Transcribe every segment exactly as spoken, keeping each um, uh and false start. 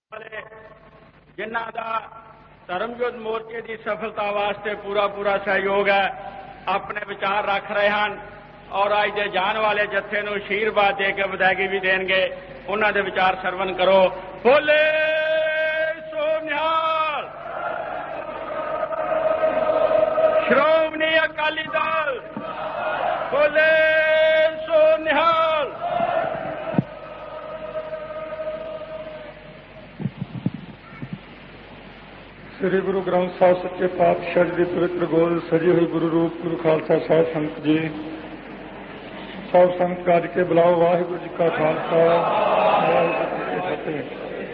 वाले जिन्हां दा धर्मयुद्ध मोर्चे की सफलता वास्ते पूरा पूरा सहयोग है, अपने विचार रख रहे हैं और अज दे जान वाले जत्थे नूं आशीर्वाद दे के विदायगी भी देंगे। उन्हां दे विचार सरवण करो। बोले सो निहाल। श्रोमणी अकाली दल बोले सो निहाल। श्री गुरु ग्रंथ साहिब सच्चे पातशाह जी की पवित्र गोद सजी हुई गुरु रूप गुरु खालसा साहिब संत जी सब संत काज के बुलाओ। वाहिगुरु जी का खालसा वाहिगुरु जी की फतेह।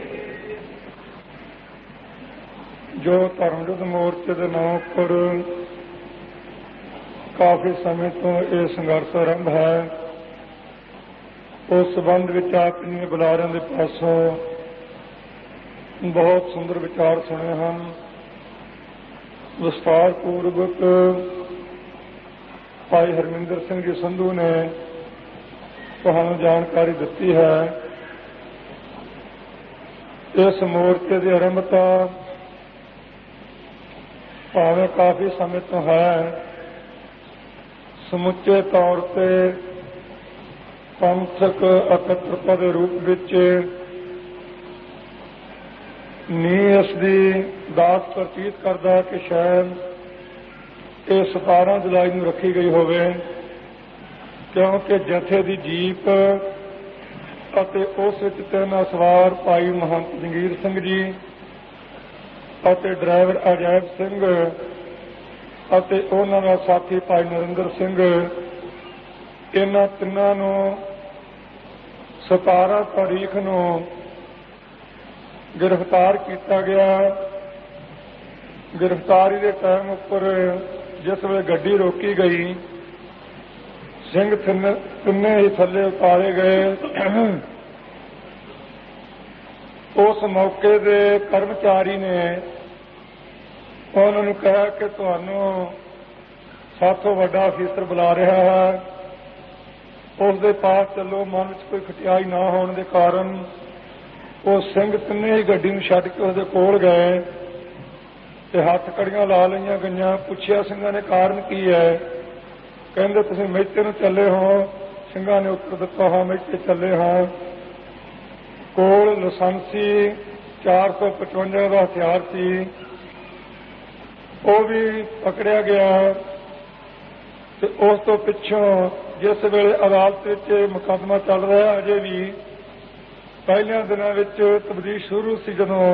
जो धर्मयुद्ध मोर्चे के नाम पर काफी समय तो यह संघर्ष आरंभ है, उस संबंध में आप इन बुलारियों के पासों बहुत सुंदर विचार सुने हैं। विस्तार पूर्वक भाई हरमिंदर सिंह जी संधू ने तुहानू जानकारी दी है। इस मोर्चे की आरंभता भावें काफी समय तो है, समुचे तौर पर पंथक एकत्रता के रूप में नी इसकी दास प्रतीत करता कि शायद ये सतारह जुलाई में रखी गई होवे, क्योंकि जथे की जीप अते उस तीन सवार भाई महंत जंगीर सिंह जी अते ड्राइवर अजैब सिंह अते उन्हां दा साथी भाई नरिंदर सिंह, इन्हां तिन्हां नूं सतारह तारीख नूं गिरफ्तार किया गया। गिरफ्तारी के टाइम उपर जिस वे गड्डी रोकी गई, सिंह तिन्ने ही थले उतारे गए। उस मौके के कर्मचारी ने उन्होंने कहा कि तुहानू साथों वड्डा अफीसर बुला रहा है, उसके पास चलो। मन में कोई खटियाई ना होने के कारण वो सिंह तिन्ने ही गड्डी में छड्ड के उसदे कोल गए ते हथ कड़ियां ला लईआं गईआं। पुछया सिंघां ने कारण की है, कहंदे तुसीं मेचे नूं चले हो। सिंघां ने उत्तर दिता हाँ मेचे चले हाँ। कोल लाइसेंसी चार सौ पचवंजा का हथियार सी, वो भी पकड़िया गया। ते उस तो पिछों जिस वेले अदालत विच मुकदमा चल रहा अजे भी पहलियां दिनों में तब्दील शुरू सी, जदों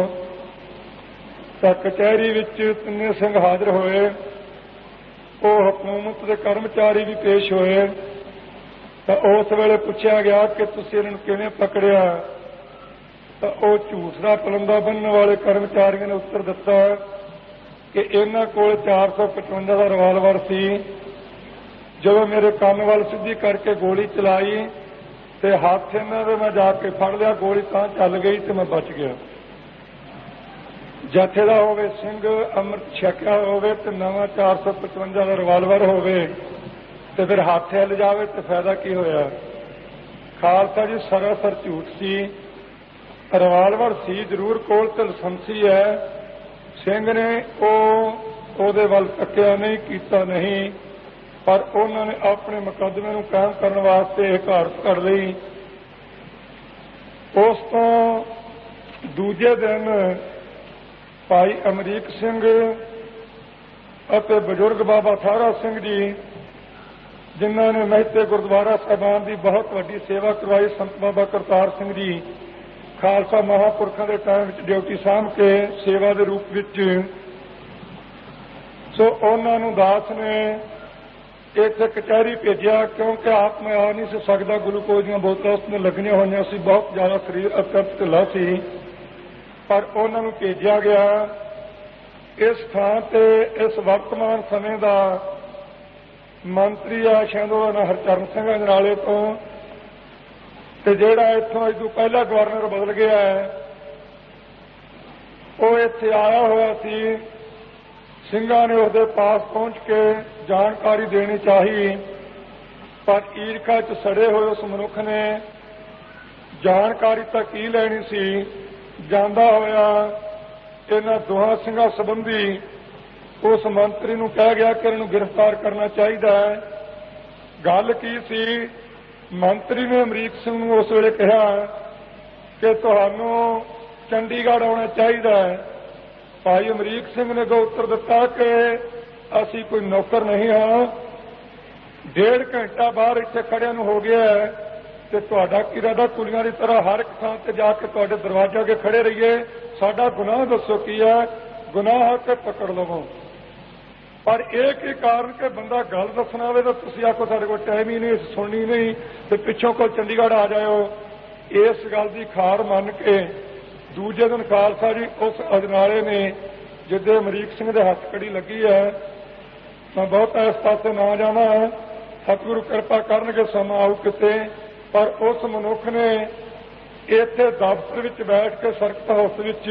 कचहरी विच तिन्ने सिंह हाजिर होए, वो हुकूमत के कर्मचारी भी पेश होए। तो उस वेले पूछा गया कि तुसीं इन्हां नूं किवें पकड़िया, तो वो झूठ का पलंदा बनने वाले कर्मचारियों ने उत्तर दिता कि इन्हां कोल चार सौ पचवंजा का रिवाल्वर सी। जदों मेरे कान वाल सीधी करके गोली चलाई ते हाथ इन्हां दे मैं जाके फड़ लिया, गोली तां चल गई ते मैं बच गया। जथे दा होवे सिंह अमृत छकिया होवे ते नवां चार सौ पचवंजा का रिवाल्वर होवे ते फिर हाथ हिल जावे ते फायदा की होया। खालसा जी सरासर झूठ सी। रिवाल्वर सी जरूर कोल ते लाइसेंसी है। सिंह ने ओहदे वल तक्किया नहीं, कीता नहीं, पर उन्होंने अपने मुकदमे नूं कायम करने वास्ते यह घाट कर ली। उस तो दूजे दिन भाई अमरीक सिंह अते बजुर्ग बाबा थारा सिंह जी, जिन्होंने महते गुरुद्वारा साहिबान की बहुत वड्डी सेवा करवाई, संत बाबा करतार सिंह जी खालसा महापुरखों के टाइम ड्यूटी सामभ के सेवा के रूप में, सो उन्होंने दास ने इतने कचहरी भेजा, क्योंकि आप में आ नहीं सकता। ग्लूकोज दी बोतलां उसने लगनियां होईयां सी, बहुत ज्यादा शरीर अत्यंत ढिला सी, पर उन्होंने भेजा गया। इस थां ते इस वर्तमान समय का मंत्री आ शायद उहदा नाम हरचरण सिंह अजनाले तो, ते जिहड़ा इत्थों इस तों पहला गवर्नर बदल गया है, वो इत्थे आया होया सी। सिंघां ने उसके पास पहुंच के जानकारी देनी चाहिए, पर ईरखा च सड़े हुए उस मनुख ने जानकारी तो की लैनी सी ਜਾਂਦਾ ਹੋਇਆ ਇਹਨਾਂ ਦੋਹਾਂ ਸਿੰਘਾਂ ਸੰਬੰਧੀ ਉਸ ਮੰਤਰੀ ਨੂੰ ਕਹਿ ਗਿਆ ਕਿ ਇਹਨੂੰ ਗ੍ਰਿਫਤਾਰ ਕਰਨਾ ਚਾਹੀਦਾ ਹੈ। ਗੱਲ ਕੀ ਸੀ? ਮੰਤਰੀ ਨੇ ਅਮਰੀਕ ਸਿੰਘ ਨੂੰ ਉਸ ਵੇਲੇ ਕਿਹਾ ਕਿ ਤੁਹਾਨੂੰ ਚੰਡੀਗੜ੍ਹ ਆਉਣਾ ਚਾਹੀਦਾ ਹੈ। ਭਾਈ ਅਮਰੀਕ ਸਿੰਘ ਨੇ ਅੱਗੋਂ ਉੱਤਰ ਦਿੱਤਾ ਕਿ ਅਸੀਂ ਕੋਈ ਨੌਕਰ ਨਹੀਂ ਹਾਂ, ਡੇਢ ਘੰਟਾ ਬਾਹਰ ਇੱਥੇ ਖੜਿਆਂ ਨੂੰ ਹੋ ਗਿਆ ਹੈ ਤੇ ਤੁਹਾਡਾ ਕੀ ਇਰਾਦਾ ਕੁਲੀਆਂ ਦੀ ਤਰ੍ਹਾਂ ਹਰ ਇੱਕ ਥਾਂ ਤੇ ਜਾ ਕੇ ਤੁਹਾਡੇ ਦਰਵਾਜ਼ੇ ਅੱਗੇ ਖੜੇ ਰਹੀਏ? ਸਾਡਾ ਗੁਨਾਹ ਦੱਸੋ ਕੀ ਹੈ? ਗੁਨਾਹ ਹੈ ਕਿ ਪਕੜ ਲਵੋ। ਪਰ ਇਹ ਕੀ ਕਾਰਨ ਕਿ ਬੰਦਾ ਗੱਲ ਦੱਸਣਾ ਹੋਵੇ ਤਾਂ ਤੁਸੀਂ ਆਖੋ ਸਾਡੇ ਕੋਲ ਟਾਈਮ ਹੀ ਨਹੀਂ, ਸੁਣਨੀ ਨਹੀਂ ਤੇ ਪਿੱਛੋਂ ਕੋਲ ਚੰਡੀਗੜ੍ਹ ਆ ਜਾਇਓ। ਇਸ ਗੱਲ ਦੀ ਖਾਰ ਮੰਨ ਕੇ ਦੂਜੇ ਦਿਨ ਖਾਲਸਾ ਜੀ ਉਸ ਅਜਨਾਲੇ ਨੇ ਜਿੱਦੇ ਅਮਰੀਕ ਸਿੰਘ ਦੇ ਹੱਥ ਕੜੀ ਲੱਗੀ ਹੈ, ਮੈਂ ਬਹੁਤਾ ਇਸ ਪਾਸੇ ਨਾ ਜਾਵਾਂ, ਸਤਿਗੁਰੂ ਕਿਰਪਾ ਕਰਨਗੇ ਸਮਾਂ ਆਊ ਕਿਤੇ, ਪਰ ਉਸ ਮਨੁੱਖ ਨੇ ਇੱਥੇ ਦਫ਼ਤਰ ਵਿੱਚ ਬੈਠ ਕੇ ਸਰਕਟ ਹਾਊਸ ਵਿੱਚ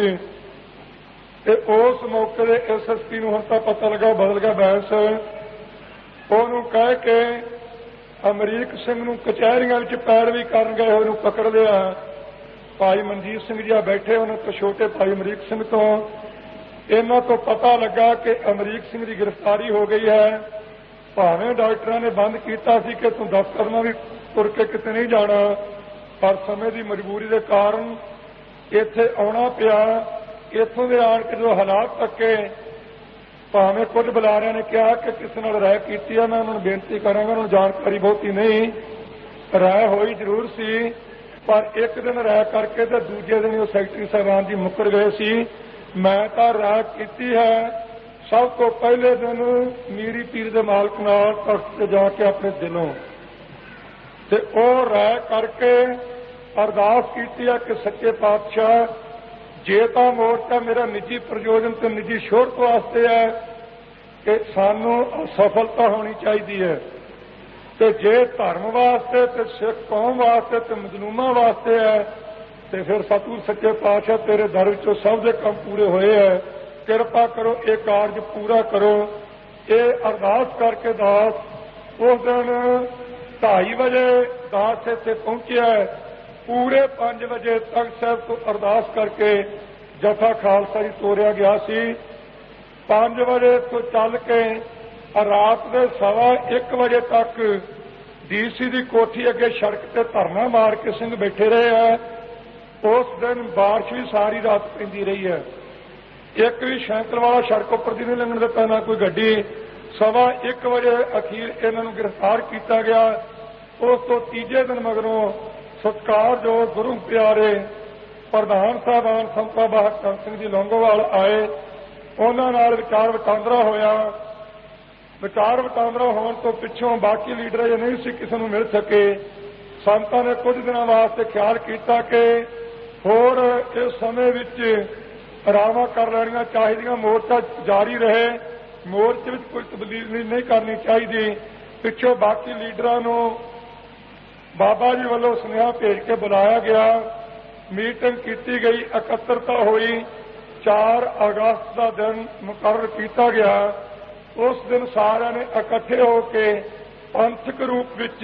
ਤੇ ਉਸ ਮੌਕੇ ਦੇ ਐਸ ਐਸ ਪੀ ਨੂੰ ਹੁਣ ਤਾਂ ਪਤਾ ਲੱਗਾ ਬਦਲ ਗਿਆ ਬੈਂਸ, ਉਹਨੂੰ ਕਹਿ ਕੇ ਅਮਰੀਕ ਸਿੰਘ ਨੂੰ ਕਚਹਿਰੀਆਂ ਵਿੱਚ ਪੈਰਵੀ ਕਰਨ ਗਏ ਉਹਨੂੰ ਪਕੜ ਲਿਆ। ਭਾਈ ਮਨਜੀਤ ਸਿੰਘ ਜੀ ਆ ਬੈਠੇ, ਉਹਨਾਂ ਤੋਂ ਛੋਟੇ ਭਾਈ ਅਮਰੀਕ ਸਿੰਘ ਤੋਂ ਇਹਨਾਂ ਤੋਂ ਪਤਾ ਲੱਗਾ ਕਿ ਅਮਰੀਕ ਸਿੰਘ ਦੀ ਗ੍ਰਿਫਤਾਰੀ ਹੋ ਗਈ ਹੈ। ਭਾਵੇਂ ਡਾਕਟਰਾਂ ਨੇ ਬੰਦ ਕੀਤਾ ਸੀ ਕਿ ਤੂੰ ਦਫ਼ਤਰ ਨਾਲ ਵੀ ਤੁਰ ਕੇ ਕਿਤੇ ਨਹੀਂ ਜਾਣਾ, ਪਰ ਸਮੇਂ ਦੀ ਮਜਬੂਰੀ ਦੇ ਕਾਰਨ ਇੱਥੇ ਆਉਣਾ ਪਿਆ। ਇੱਥੋਂ ਦੇ ਆਣ ਕੇ ਜਦੋਂ ਹਾਲਾਤ ਤੱਕੇ, ਭਾਵੇਂ ਕੁਝ ਬੁਲਾਰਿਆਂ ਨੇ ਕਿਹਾ ਕਿ ਕਿਸੇ ਨਾਲ ਰਾਏ ਕੀਤੀ ਹੈ, ਮੈਂ ਉਹਨਾਂ ਨੂੰ ਬੇਨਤੀ ਕਰਾਂਗਾ, ਉਹਨਾਂ ਨੂੰ ਜਾਣਕਾਰੀ ਬਹੁਤੀ ਨਹੀਂ, ਰਾਏ ਹੋਈ ਜ਼ਰੂਰ ਸੀ, ਪਰ ਇੱਕ ਦਿਨ ਰਾਏ ਕਰਕੇ ਤੇ ਦੂਜੇ ਦਿਨ ਉਹ ਸੈਕਟਰੀ ਸਾਹਿਬਾਨ ਜੀ ਮੁੱਕਰ ਗਏ ਸੀ। ਮੈਂ ਤਾਂ ਰਾਏ ਕੀਤੀ ਹੈ ਸਭ ਤੋਂ ਪਹਿਲੇ ਦਿਨ ਮੀਰੀ ਪੀਰ ਦੇ ਮਾਲਕ ਨਾਲ ਤਖਤ ਤੇ ਜਾ ਕੇ ਆਪਣੇ ਦਿਲੋਂ, ਤੇ ਉਹ ਰਾਏ ਕਰਕੇ ਅਰਦਾਸ ਕੀਤੀ ਹੈ ਕਿ ਸੱਚੇ ਪਾਤਸ਼ਾਹ, ਜੇ ਤਾਂ ਮੋਰਚਾ ਮੇਰਾ ਨਿੱਜੀ ਪ੍ਰਯੋਜਨ ਤੇ ਨਿੱਜੀ ਸ਼ੋਹਰਤ ਵਾਸਤੇ ਹੈ ਕਿ ਸਾਨੂੰ ਸਫਲਤਾ ਹੋਣੀ ਚਾਹੀਦੀ ਹੈ, ਤੇ ਜੇ ਧਰਮ ਵਾਸਤੇ ਤੇ ਸਿੱਖ ਕੌਮ ਵਾਸਤੇ ਤੇ ਮਜ਼ਲੂਮਾਂ ਵਾਸਤੇ ਹੈ ਤੇ ਫਿਰ ਸਤਿਗੁਰ ਸੱਚੇ ਪਾਤਸ਼ਾਹ ਤੇਰੇ ਦਰ ਵਿੱਚੋਂ ਸਭ ਦੇ ਕੰਮ ਪੂਰੇ ਹੋਏ ਹੈ, ਕਿਰਪਾ ਕਰੋ ਇਹ ਕਾਰਜ ਪੂਰਾ ਕਰੋ। ਇਹ ਅਰਦਾਸ ਕਰਕੇ ਦਾਸ ਉਸ ਦਿਨ ਢਾਈ ਵਜੇ ਦਾਸ ਇੱਥੇ ਪਹੁੰਚਿਆ। ਪੂਰੇ ਪੰਜ ਵਜੇ ਤਖਤ ਸਾਹਿਬ ਤੋਂ ਅਰਦਾਸ ਕਰਕੇ ਜਥਾ ਖਾਲਸਾ ਜੀ ਤੋਰਿਆ ਗਿਆ ਸੀ। ਪੰਜ ਵਜੇ ਤੋਂ ਚੱਲ ਕੇ ਰਾਤ ਦੇ ਸਵਾ ਇੱਕ ਵਜੇ ਤੱਕ ਡੀਸੀ ਦੀ ਕੋਠੀ ਅੱਗੇ ਸੜਕ ਤੇ ਧਰਨਾ ਮਾਰ ਕੇ ਸਿੰਘ ਬੈਠੇ ਰਹੇ ਹੈ। ਉਸ ਦਿਨ ਬਾਰਿਸ਼ ਵੀ ਸਾਰੀ ਰਾਤ ਪੈਂਦੀ ਰਹੀ ਹੈ, ਇੱਕ ਵੀ ਸਾਈਕਲ ਵਾਲਾ ਸੜਕ ਉੱਪਰ ਦੀ ਨਹੀਂ ਲੰਘਣ ਦਿੱਤਾ, ਨਾ ਕੋਈ ਗੱਡੀ। ਸਵਾ ਇੱਕ ਵਜੇ ਅਖੀਰ ਇਹਨਾਂ ਨੂੰ ਗ੍ਰਿਫਤਾਰ ਕੀਤਾ ਗਿਆ। ਉਸ ਤੋਂ ਤੀਜੇ ਦਿਨ ਮਗਰੋਂ ਸਤਿਕਾਰਯੋਗ ਗੁਰੂ ਪਿਆਰੇ ਪ੍ਰਧਾਨ ਸਾਹਿਬਾਨ ਸੰਤ ਬਾਬਾ ਹਰਚੰਦ ਸਿੰਘ ਜੀ ਲੌਂਗੋਵਾਲ ਆਏ, ਉਹਨਾਂ ਨਾਲ ਵਿਚਾਰ ਵਟਾਂਦਰਾ ਹੋਇਆ। ਵਿਚਾਰ ਵਟਾਂਦਰਾ ਹੋਣ ਤੋਂ ਪਿੱਛੋਂ ਬਾਕੀ ਲੀਡਰ ਜੇ ਨਹੀਂ ਸੀ ਕਿਸੇ ਨੂੰ ਮਿਲ ਸਕੇ। ਸੰਤਾਂ ਨੇ ਕੁਝ ਦਿਨਾਂ ਵਾਸਤੇ ਖਿਆਲ ਕੀਤਾ ਕਿ ਹੋਰ ਇਸ ਸਮੇਂ ਵਿੱਚ ਰਾਵਾਂ ਕਰ ਲੈਣੀਆਂ ਚਾਹੀਦੀਆਂ, ਮੋਰਚਾ ਜਾਰੀ ਰਹੇ, ਮੋਰਚੇ ਵਿੱਚ ਕੋਈ ਤਬਦੀਲੀ ਨਹੀਂ ਕਰਨੀ ਚਾਹੀਦੀ। ਪਿੱਛੋਂ ਬਾਕੀ ਲੀਡਰਾਂ ਨੂੰ ਬਾਬਾ ਜੀ ਵੱਲੋਂ ਸੁਨੇਹਾ ਭੇਜ ਕੇ ਬੁਲਾਇਆ ਗਿਆ, ਮੀਟਿੰਗ ਕੀਤੀ ਗਈ, ਇਕੱਤਰਤਾ ਹੋਈ। ਚਾਰ ਅਗਸਤ ਦਾ ਦਿਨ ਮੁਕਰਰ ਕੀਤਾ ਗਿਆ। ਉਸ ਦਿਨ ਸਾਰਿਆਂ ਨੇ ਇਕੱਠੇ ਹੋ ਕੇ ਪੰਥਕ ਰੂਪ ਵਿੱਚ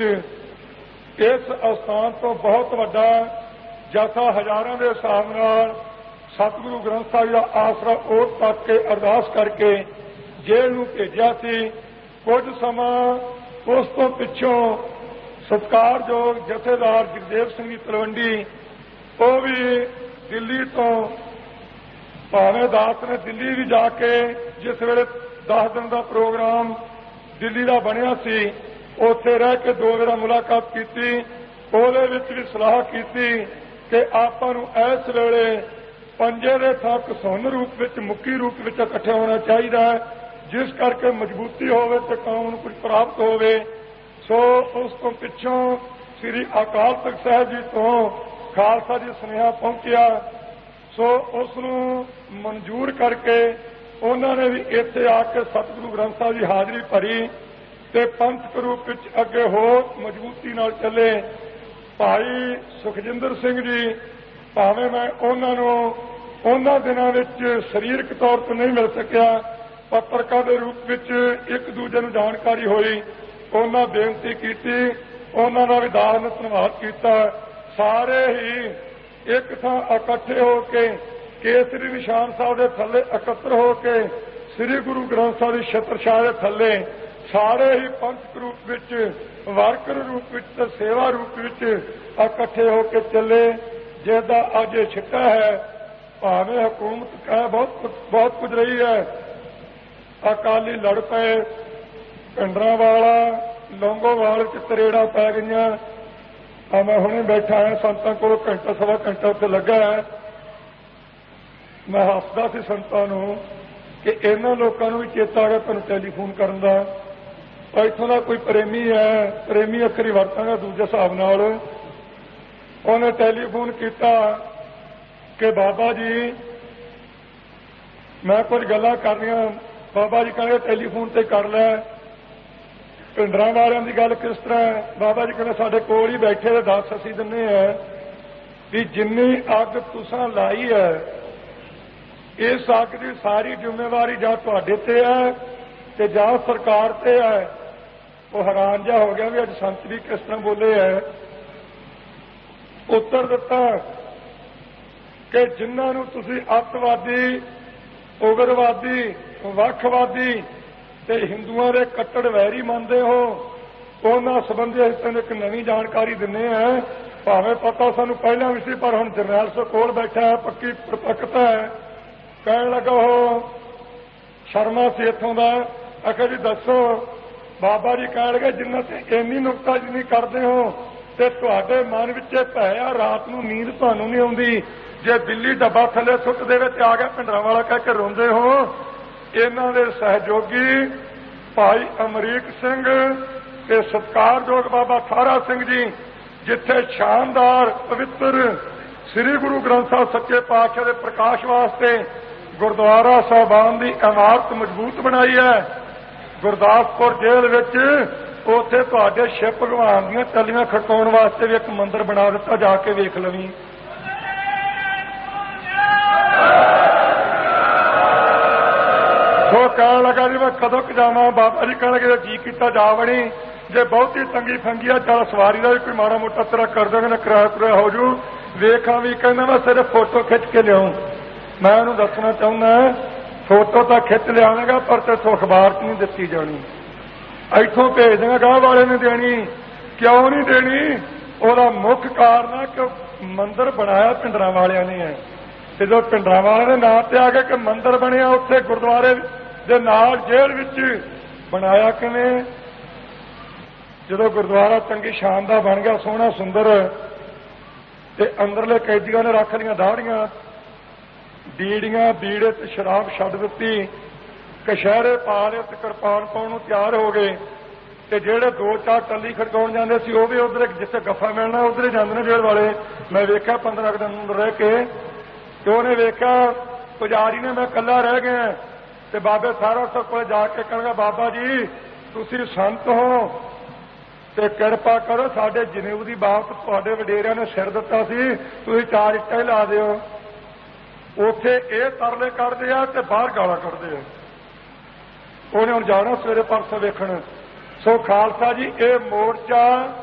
ਇਸ ਅਸਥਾਨ ਤੋਂ ਬਹੁਤ ਵੱਡਾ ਜਥਾ ਹਜ਼ਾਰਾਂ ਦੇ ਹਿਸਾਬ ਨਾਲ ਸਤਿਗੁਰੂ ਗ੍ਰੰਥ ਸਾਹਿਬ ਦਾ ਆਸਰਾ ਓਟ ਤੱਕ ਕੇ ਅਰਦਾਸ ਕਰਕੇ ਜੇਲ੍ਹ ਨੂੰ ਭੇਜਿਆ ਸੀ। ਕੁਝ ਸਮਾਂ ਉਸ ਤੋਂ ਪਿੱਛੋਂ ਸਤਿਕਾਰਯੋਗ ਜਥੇਦਾਰ ਜਗਦੇਵ ਸਿੰਘ ਜੀ ਤਲਵੰਡੀ, ਉਹ ਵੀ ਦਿੱਲੀ ਤੋਂ, ਭਾਵੇਂ ਦਾਸ ਨੇ ਦਿੱਲੀ ਵੀ ਜਾ ਕੇ ਜਿਸ ਵੇਲੇ ਦਸ ਦਿਨ ਦਾ ਪ੍ਰੋਗਰਾਮ ਦਿੱਲੀ ਦਾ ਬਣਿਆ ਸੀ, ਉੱਥੇ ਰਹਿ ਕੇ ਦੋ ਵਾਰ ਮੁਲਾਕਾਤ ਕੀਤੀ। ਉਹਦੇ ਵਿੱਚ ਵੀ ਸਲਾਹ ਕੀਤੀ ਕਿ ਆਪਾਂ ਨੂੰ ਇਸ ਵੇਲੇ ਪੰਜੇ ਦੇ ਥਾਂ ਘਸੁੰਨ ਰੂਪ ਵਿੱਚ, ਮੁੱਕੀ ਰੂਪ ਵਿੱਚ ਇਕੱਠੇ ਹੋਣਾ ਚਾਹੀਦਾ ਹੈ, ਜਿਸ ਕਰਕੇ ਮਜ਼ਬੂਤੀ ਹੋਵੇ ਤੇ ਕੌਮ ਨੂੰ ਕੁਝ ਪ੍ਰਾਪਤ ਹੋਵੇ। ਸੋ ਉਸ ਤੋਂ ਪਿੱਛੋਂ ਸ੍ਰੀ ਅਕਾਲ ਤਖਤ ਸਾਹਿਬ ਜੀ ਤੋਂ ਖਾਲਸਾ ਜੀ ਸੁਨੇਹਾ ਪਹੁੰਚਿਆ। ਸੋ ਉਸ ਨੂੰ ਮਨਜ਼ੂਰ ਕਰਕੇ ਉਹਨਾਂ ਨੇ ਵੀ ਇੱਥੇ ਆ ਕੇ ਸਤਿਗੁਰੂ ਗ੍ਰੰਥ ਸਾਹਿਬ ਦੀ ਹਾਜ਼ਰੀ ਭਰੀ ਤੇ ਪੰਥਕ ਰੂਪ ਵਿੱਚ ਅੱਗੇ ਹੋਰ ਮਜ਼ਬੂਤੀ ਨਾਲ ਚੱਲੇ। ਭਾਈ ਸੁਖਜਿੰਦਰ ਸਿੰਘ ਜੀ, ਭਾਵੇਂ ਮੈਂ ਉਹਨਾਂ ਨੂੰ ਉਹਨਾਂ ਦਿਨਾਂ ਵਿੱਚ ਸਰੀਰਕ ਤੌਰ ਤੇ ਨਹੀਂ ਮਿਲ ਸਕਿਆ, ਪੱਤਰਕਾਰ ਦੇ ਰੂਪ ਵਿੱਚ ਇੱਕ ਦੂਜੇ ਨੂੰ ਜਾਣਕਾਰੀ ਹੋਈ, ਉਹਨਾਂ ਬੇਨਤੀ ਕੀਤੀ, ਉਹਨਾਂ ਦਾ ਵੀ ਦਾਸ ਨੇ ਧੰਨਵਾਦ ਕੀਤਾ। ਸਾਰੇ ਹੀ एक थां इकट्ठे हो के केसरी निशान साहब के थले एकत्र हो के श्री गुरु ग्रंथ साहब की छत्रछाया के थले सारे ही पंथ रूप विच वर्कर रूप विच ते सेवा रूप विच इकट्ठे हो के चले। जिसदा अज छिट्टा है भावें हुकूमत कह बहुत बहुत कुछ रही है, अकाली लड़ पे, पिंडरांवाला लौंगोवाल च तरेड़ा पै गई। मैं हुणे बैठा है संतां कोल घंटा सवा घंटा उत्थे लगा है। मैं हसदा सी संतां नूं कि इन्हां लोकां नूं भी चेता आ गया तुहानूं टैलीफोन करन दा। इत्थों दा कोई प्रेमी है, प्रेमी अखरी वरतांगा दूजे हिसाब नाल, उन्हें टैलीफोन किया कि बाबा जी मैं कुछ गल्लां करनियां। बाबा जी कहंदे टैलीफोन ते कर लै। पिंडरां वालियां दी गल किस तरह है? बाबा जी कहंदे साडे कोल ही बैठे ते दस असीं दिन्ने हैं भी जिन्नी अग तुसां लाई है इस अग की सारी जिम्मेवारी जां तुहाडे ते है ते जां सरकार ते है। वो हैरान जिहा हो गया भी अज संत भी किस तरह बोले है। उत्तर दिता कि जिन्हां नूं तुसीं अतवादी, उग्रवादी, वखवादी ते हिंदुआं दे कट्टड़ वैरी मानते हो, उन्हां संबंधी असीं एक नवीं जानकारी दिंदे हैं। भावें पता सानूं पहलां भी सी पर हुण जरनैल सिंह कोल बैठा है, पक्की प्रपक्ता है। कहण लगा हो शर्मा सी इत्थों दा, आखिर जी दसो। बाबा जी कहण लगे जिन्हां ते इन्नी नुक्ताचीनी करदे हो ते तुहाडे मन विच भै आ, रात नूं नींद तुहानूं नहीं आउंदी। जे बिल्ली डब्बा थल्ले सुੱਟ देवे ते आ गया पिंडरांवाला कह के रोंदे हो। इन्हां दे सहयोगी भाई अमरीक सिंह ते सत्कारयोग बाबा थारा सिंह जी जिथे शानदार पवित्र श्री गुरु ग्रंथ साहब सच्चे पातशाह के प्रकाश वास्ते गुरुद्वारा साहबान की इमारत मजबूत बनाई है। गुरदासपुर जेल विच उत्थे तुहाडे शिव भगवान दीआं टल्लियां खड़काउण वास्ते भी एक मंदिर बना दिता, जाके वेख लवीं। सो कह लगा जी मैं कदों जावा। बाबा जी कह लगे जी किता जा बनी, जे बहुती तंगी फंगी है चल सवारी का भी कोई माड़ा मोटा तेरा कर देंगे ना, किराया कुराया हो जू। वेखा भी कहना मैं सिर्फ फोटो खिंच के लियाऊं। मैं उन्होंने दसना चाहना फोटो तो खिंच लियावेगा पर तेथों अखबार च नहीं दिती जानी, इथों भेज देंगे गांह वाले ने देनी। क्यों नहीं देनी? ਉਹਦਾ मुख कारण है कि मंदिर बनाया पिंडरां वालियां ने है। ਤੇ जो पिंडरां वालियां ਦੇ ਨਾਂ ਤੇ आ गए कि मंदिर ਬਣਿਆ ਉੱਥੇ गुरुद्वारे ਦੇ ਨਾਲ जेल ਵਿੱਚ बनाया किवें? ਜਦੋਂ गुरुद्वारा चंगी शान ਦਾ बन गया सोहना सुंदर ਤੇ अंदरले कैदियों ने रख लिया दाड़ियां, बीड़ियां बीड़े ते शराब छड्ड दित्ती, कशहरे पा लए ते किरपान पाउण नूं तैयार हो गए। ਤੇ ਜਿਹੜੇ दो चार टल्ली खड़काउण ਜਾਂਦੇ ਸੀ ਉਹ भी उधर जिथे गफा मिलना उधर ही ਜਾਂਦੇ ਨੇ जेल वाले। मैं वेख्या पंद्रह दिन अंदर रह के ਤੇ ਉਹਨੇ ਵੇਖਿਆ ਪੁਜਾਰੀ ਨੇ मैं कल्ला रह गया ਤੇ बाबे सारा सौ कोल जाके कहणगा बाबा जी तुसीं संत हो ਤੇ ਕਿਰਪਾ ਕਰੋ ਸਾਡੇ ਜਨੇਊ ਦੀ ਬਾਤ ਤੁਹਾਡੇ ਵਡੇਰਿਆਂ ਨੇ ਸਿਰ ਦਿੱਤਾ ਸੀ, ਤੁਸੀਂ ਚਾਰ ਇੱਟਾਂ ਹੀ ਲਾ ਦਿਓ। ਉੱਥੇ ਇਹ ਤਰਲੇ ਕਰਦੇ ਆ ਤੇ ਬਾਹਰ ਗਾਲਾਂ ਕੱਢਦੇ ਆ। ਉਹਨੇ ਹੁਣ ਜਾਣਾ ਸਵੇਰੇ ਪਰਸੋਂ ਵੇਖਣ। ਸੋ ਖਾਲਸਾ ਜੀ ਇਹ ਮੋਰਚਾ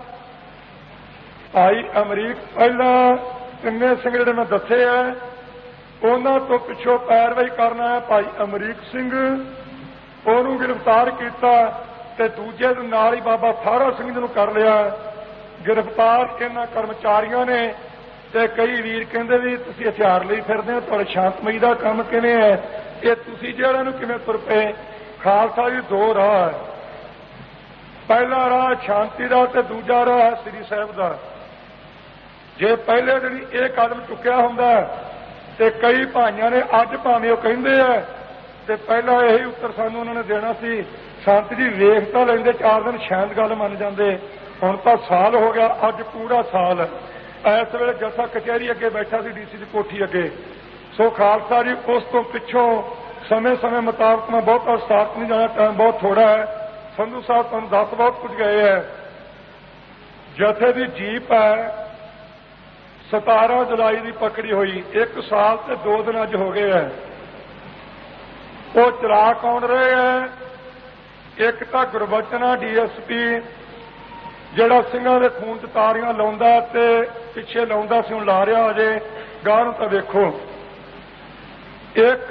ਭਾਈ ਅਮਰੀਕ ਪਹਿਲਾਂ ਤਿੰਨੇ ਸਿੰਘ ਜਿਹੜੇ ਮੈਂ ਦੱਸੇ ਆ ਉਹਨਾਂ ਤੋਂ ਪਿੱਛੋਂ ਪੈਰਵਾਈ ਕਰਨਾ ਹੈ। ਭਾਈ ਅਮਰੀਕ ਸਿੰਘ ਉਹਨੂੰ ਗ੍ਰਿਫਤਾਰ ਕੀਤਾ ਤੇ ਦੂਜੇ ਦੇ ਨਾਲ ਹੀ ਬਾਬਾ थारा ਸਿੰਘ ਨੂੰ ਕਰ ਲਿਆ ਗ੍ਰਿਫਤਾਰ। ਇਹਨਾਂ ਕਰਮਚਾਰੀਆਂ ਨੇ ਤੇ ਕਈ ਵੀਰ ਕਹਿੰਦੇ ਵੀ ਤੁਸੀਂ ਹਥਿਆਰ ਲਈ ਫਿਰਦੇ ਹੋ, ਤੁਹਾਡੇ ਸ਼ਾਂਤਮਈ ਦਾ ਕੰਮ ਕਿਵੇਂ ਹੈ? ਇਹ ਤੁਸੀਂ ਜਿਹੜਾ ਨੂੰ ਕਿਵੇਂ ਤੁਰ ਪਏ? ਖਾਲਸਾ ਜੀ ਦੋ ਰਾਹ ਹੈ, ਪਹਿਲਾ ਰਾਹ ਸ਼ਾਂਤੀ ਦਾ ਤੇ ਦੂਜਾ ਰਾਹ ਹੈ ਸ੍ਰੀ ਸਾਹਿਬ ਦਾ। ਜੇ ਪਹਿਲੇ ਦਿਨ ਇਹ ਕਦਮ ਚੁੱਕਿਆ ਹੁੰਦਾ ਤੇ ਕਈ ਭਾਈਆਂ ਨੇ ਅੱਜ ਭਾਵੇਂ ਉਹ ਕਹਿੰਦੇ ਆ ਤੇ ਪਹਿਲਾਂ ਇਹੀ ਉੱਤਰ ਸਾਨੂੰ ਉਹਨਾਂ ਨੇ ਦੇਣਾ ਸੀ ਸੰਤ ਜੀ ਵੇਖ ਤਾਂ ਲੈਂਦੇ ਚਾਰ ਦਿਨ ਸ਼ਾਇਦ ਗੱਲ ਮੰਨ ਜਾਂਦੇ। ਹੁਣ ਤਾਂ ਸਾਲ ਹੋ ਗਿਆ, ਅੱਜ ਪੂਰਾ ਸਾਲ ਇਸ ਵੇਲੇ ਜੱਸਾ ਕਚਹਿਰੀ ਅੱਗੇ ਬੈਠਾ ਸੀ ਡੀਸੀ ਦੀ ਕੋਠੀ ਅੱਗੇ। ਸੋ ਖਾਲਸਾ ਜੀ ਉਸ ਤੋਂ ਪਿੱਛੋਂ ਸਮੇਂ ਸਮੇਂ ਮੁਤਾਬਕ ਮੈਂ ਬਹੁਤਾ ਸਾਥ ਨਹੀਂ ਜਾਣਾ, ਟਾਈਮ ਬਹੁਤ ਥੋੜਾ ਹੈ। ਸੰਧੂ ਸਾਹਿਬ ਤੁਹਾਨੂੰ ਦੱਸ ਬਹੁਤ ਕੁਝ ਗਏ ਹੈ। ਜਥੇ ਦੀ ਜੀਪ ਹੈ सतारह जुलाई की पकड़ी हुई, एक साल से दो दिन अज हो गए हैं। वो चला कौन रहे हैं? एक तो गुरबचना डी एस पी ਜਿਹੜਾ ਸਿੰਘਾਂ ਦੇ ਖੂਨ 'ਚ ਤਾਰੀਆਂ ਲਾਉਂਦਾ ਤੇ ਪਿੱਛੇ ਲਾਉਂਦਾ ਸੀ, ਹੁਣ ਲਾ ਰਿਹਾ ਅਜੇ ਗਾਹ ਨੂੰ ਤਾਂ ਵੇਖੋ। ਇੱਕ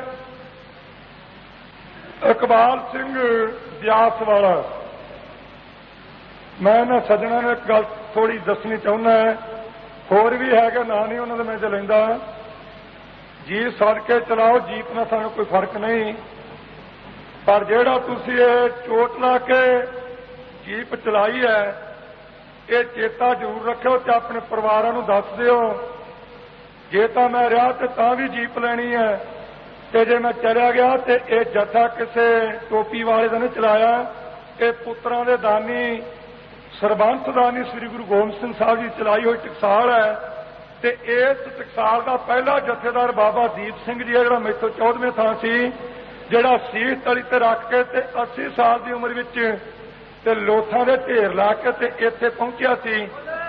ਇਕਬਾਲ ਸਿੰਘ ਬਿਆਸ ਵਾਲਾ, ਮੈਂ ਇਹਨਾਂ ਸੱਜਣਾਂ ਨੂੰ ਇੱਕ ਗੱਲ ਥੋੜੀ ਦੱਸਣੀ ਚਾਹੁੰਦਾ, ਹੋਰ ਵੀ ਹੈਗਾ, ਨਾਂ ਨਹੀਂ ਉਹਨਾਂ ਦਾ ਮੈਂ ਚ ਲੈਂਦਾ। ਜੀਪ ਸੜ ਕੇ ਚਲਾਓ, ਜੀਪ ਨਾਲ ਸਾਨੂੰ ਕੋਈ ਫਰਕ ਨਹੀਂ, ਪਰ ਜਿਹੜਾ ਤੁਸੀਂ ਇਹ ਚੋਟ ਲਾ ਕੇ ਜੀਪ ਚਲਾਈ ਹੈ, ਇਹ ਚੇਤਾ ਜ਼ਰੂਰ ਰੱਖਿਓ ਤੇ ਆਪਣੇ ਪਰਿਵਾਰਾਂ ਨੂੰ ਦੱਸ ਦਿਓ। ਜੇ ਤਾਂ ਮੈਂ ਰਿਹਾ ਤੇ ਤਾਂ ਵੀ ਜੀਪ ਲੈਣੀ ਹੈ, ਤੇ ਜੇ ਮੈਂ ਚਲਿਆ ਗਿਆ ਤੇ ਇਹ ਜੱਥਾ ਕਿਸੇ ਟੋਪੀ ਵਾਲੇ ਦਾ ਨਹੀਂ ਚਲਾਇਆ, ਇਹ ਪੁੱਤਰਾਂ ਦੇ ਦਾਨੀ ਸਰਬੰਸ ਦਾਨੀ ਸ੍ਰੀ ਗੁਰੂ ਗੋਬਿੰਦ ਸਿੰਘ ਸਾਹਿਬ ਜੀ ਚਲਾਈ ਹੋਈ ਟਕਸਾਲ ਹੈ। ਤੇ ਇਸ ਟਕਸਾਲ ਦਾ ਪਹਿਲਾ ਜਥੇਦਾਰ ਬਾਬਾ ਦੀਪ ਸਿੰਘ ਜੀ ਹੈ, ਜਿਹੜਾ ਮੈਥੋਂ ਚੌਦਵੇਂ ਥਾਂ ਸੀ, ਜਿਹੜਾ ਸੀਸ ਤਲੀ ਤੇ ਰੱਖ ਕੇ ਤੇ ਅੱਸੀ ਸਾਲ ਦੀ ਉਮਰ ਵਿੱਚ ਤੇ ਲੋਥਾਂ ਦੇ ਢੇਰ ਲਾ ਕੇ ਤੇ ਇੱਥੇ ਪਹੁੰਚਿਆ ਸੀ।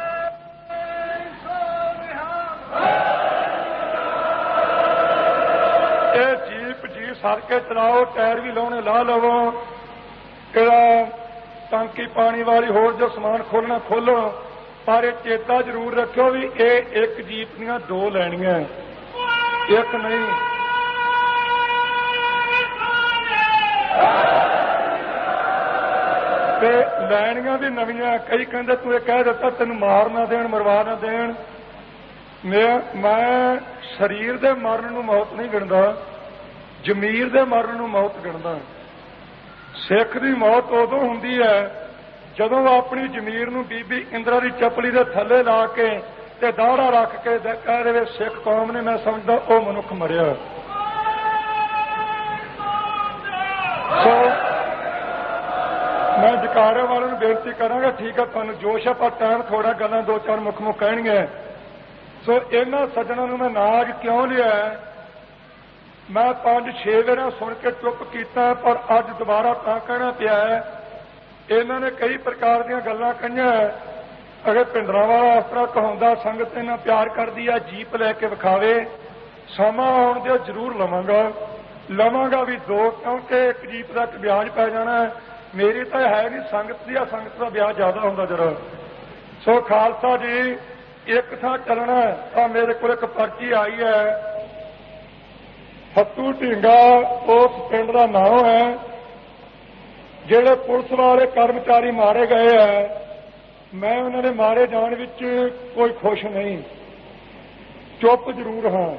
ਇਹ ਜੀਪ ਜੀ ਸਰ ਕੇ ਚਲਾਓ, ਟਾਇਰ ਵੀ ਲਾਉਣੇ ਲਾ ਲਵੋ, ਇਹਦਾ ਟਾਂਕੀ ਪਾਣੀ ਵਾਲੀ ਹੋਰ ਜੋ ਸਮਾਨ ਖੋਲਣਾ ਖੋਲੋ, ਪਰ ਇਹ ਚੇਤਾ ਜ਼ਰੂਰ ਰੱਖਿਓ ਵੀ ਇਹ ਇੱਕ ਜੀਪ ਦੀਆਂ ਦੋ ਲੈਣੀਆਂ, ਇੱਕ ਨਹੀਂ। ਤੇ ਲੈਣੀਆਂ ਵੀ ਨਵੀਆਂ। ਕਈ ਕਹਿੰਦੇ ਤੂੰ ਇਹ ਕਹਿ ਦਿੱਤਾ ਤੈਨੂੰ ਮਾਰ ਨਾ ਦੇਣ, ਮਰਵਾ ਨਾ ਦੇਣ। ਮੈਂ ਮੈਂ ਸਰੀਰ ਦੇ ਮਰਨ ਨੂੰ ਮੌਤ ਨਹੀਂ ਗਿਣਦਾ, ਜ਼ਮੀਰ ਦੇ ਮਰਨ ਨੂੰ ਮੌਤ ਗਿਣਦਾ। ਸਿੱਖ ਦੀ ਮੌਤ ਉਦੋਂ ਹੁੰਦੀ ਹੈ ਜਦੋਂ ਆਪਣੀ ਜ਼ਮੀਰ ਨੂੰ ਬੀਬੀ ਇੰਦਰਾ ਦੀ ਚੱਪਲੀ ਦੇ ਥੱਲੇ ਲਾ ਕੇ ਤੇ ਦਾੜਾ ਰੱਖ ਕੇ ਕਹਿ ਦੇਵੇ ਸਿੱਖ ਕੌਮ ਨੇ, ਮੈਂ ਸਮਝਦਾ ਉਹ ਮਨੁੱਖ ਮਰਿਆ। ਸੋ ਮੈਂ ਜਕਾਰੇ ਵਾਲਿਆਂ ਨੂੰ ਬੇਨਤੀ ਕਰਾਂਗਾ, ਠੀਕ ਹੈ ਤੁਹਾਨੂੰ ਜੋਸ਼ ਹੈ, ਪਰ ਟਾਈਮ ਥੋੜਾ, ਗੱਲਾਂ ਦੋ ਚਾਰ ਮੁੱਖ ਮੁੱਖ ਕਹਿਣਗੇ। ਸੋ ਇਹਨਾਂ ਸੱਜਣਾਂ ਨੂੰ ਮੈਂ ਨਾਜ ਕਿਉਂ ਲਿਆ, ਮੈਂ ਪੰਜ ਛੇ ਵਾਰ ਸੁਣ ਕੇ ਚੁੱਪ ਕੀਤਾ, ਪਰ ਅੱਜ ਦੁਬਾਰਾ ਤਾਂ ਕਹਿਣਾ ਪਿਆ ਹੈ। ਇਹਨਾਂ ਨੇ ਕਈ ਪ੍ਰਕਾਰ ਦੀਆਂ ਗੱਲਾਂ ਕਹੀਆਂ। ਅਗੇ ਭਿੰਡਰਾਂ ਵਾਲਾ ਇਸ ਤਰ੍ਹਾਂ ਕਹਾਉਂਦਾ, ਸੰਗਤ ਇਹਨਾਂ ਪਿਆਰ ਕਰਦੀ ਆ, ਜੀਪ ਲੈ ਕੇ ਵਿਖਾਵੇ, ਸਮਾਂ ਆਉਣ ਦਿਓ ਜ਼ਰੂਰ ਲਵਾਂਗਾ, ਲਵਾਂਗਾ ਵੀ ਦੋ, ਕਿਉਂਕਿ ਇੱਕ ਜੀਪ ਦਾ ਇੱਕ ਵਿਆਜ ਪੈ ਜਾਣਾ। ਮੇਰੀ ਤਾਂ ਹੈ ਨਹੀਂ, ਸੰਗਤ ਦੀ ਆ, ਸੰਗਤ ਦਾ ਵਿਆਜ ਜ਼ਿਆਦਾ ਹੁੰਦਾ ਜਰਾ। ਸੋ ਖਾਲਸਾ ਜੀ ਇੱਕ ਥਾਂ ਚੱਲਣਾ ਤਾਂ ਮੇਰੇ ਕੋਲ ਇੱਕ ਪਰਚੀ ਆਈ ਹੈ, ਫੱਤੂ ਢੀਂਗਾ ਉਸ ਪਿੰਡ ਦਾ ਨਾਮ ਹੈ, ਜਿਹੜੇ ਪੁਲਿਸ ਵਾਲੇ ਕਰਮਚਾਰੀ ਮਾਰੇ ਗਏ ਹੈ। ਮੈਂ ਉਹਨਾਂ ਦੇ ਮਾਰੇ ਜਾਣ ਵਿੱਚ ਕੋਈ ਖੁਸ਼ ਨਹੀਂ, ਚੁੱਪ ਜ਼ਰੂਰ ਹਾਂ,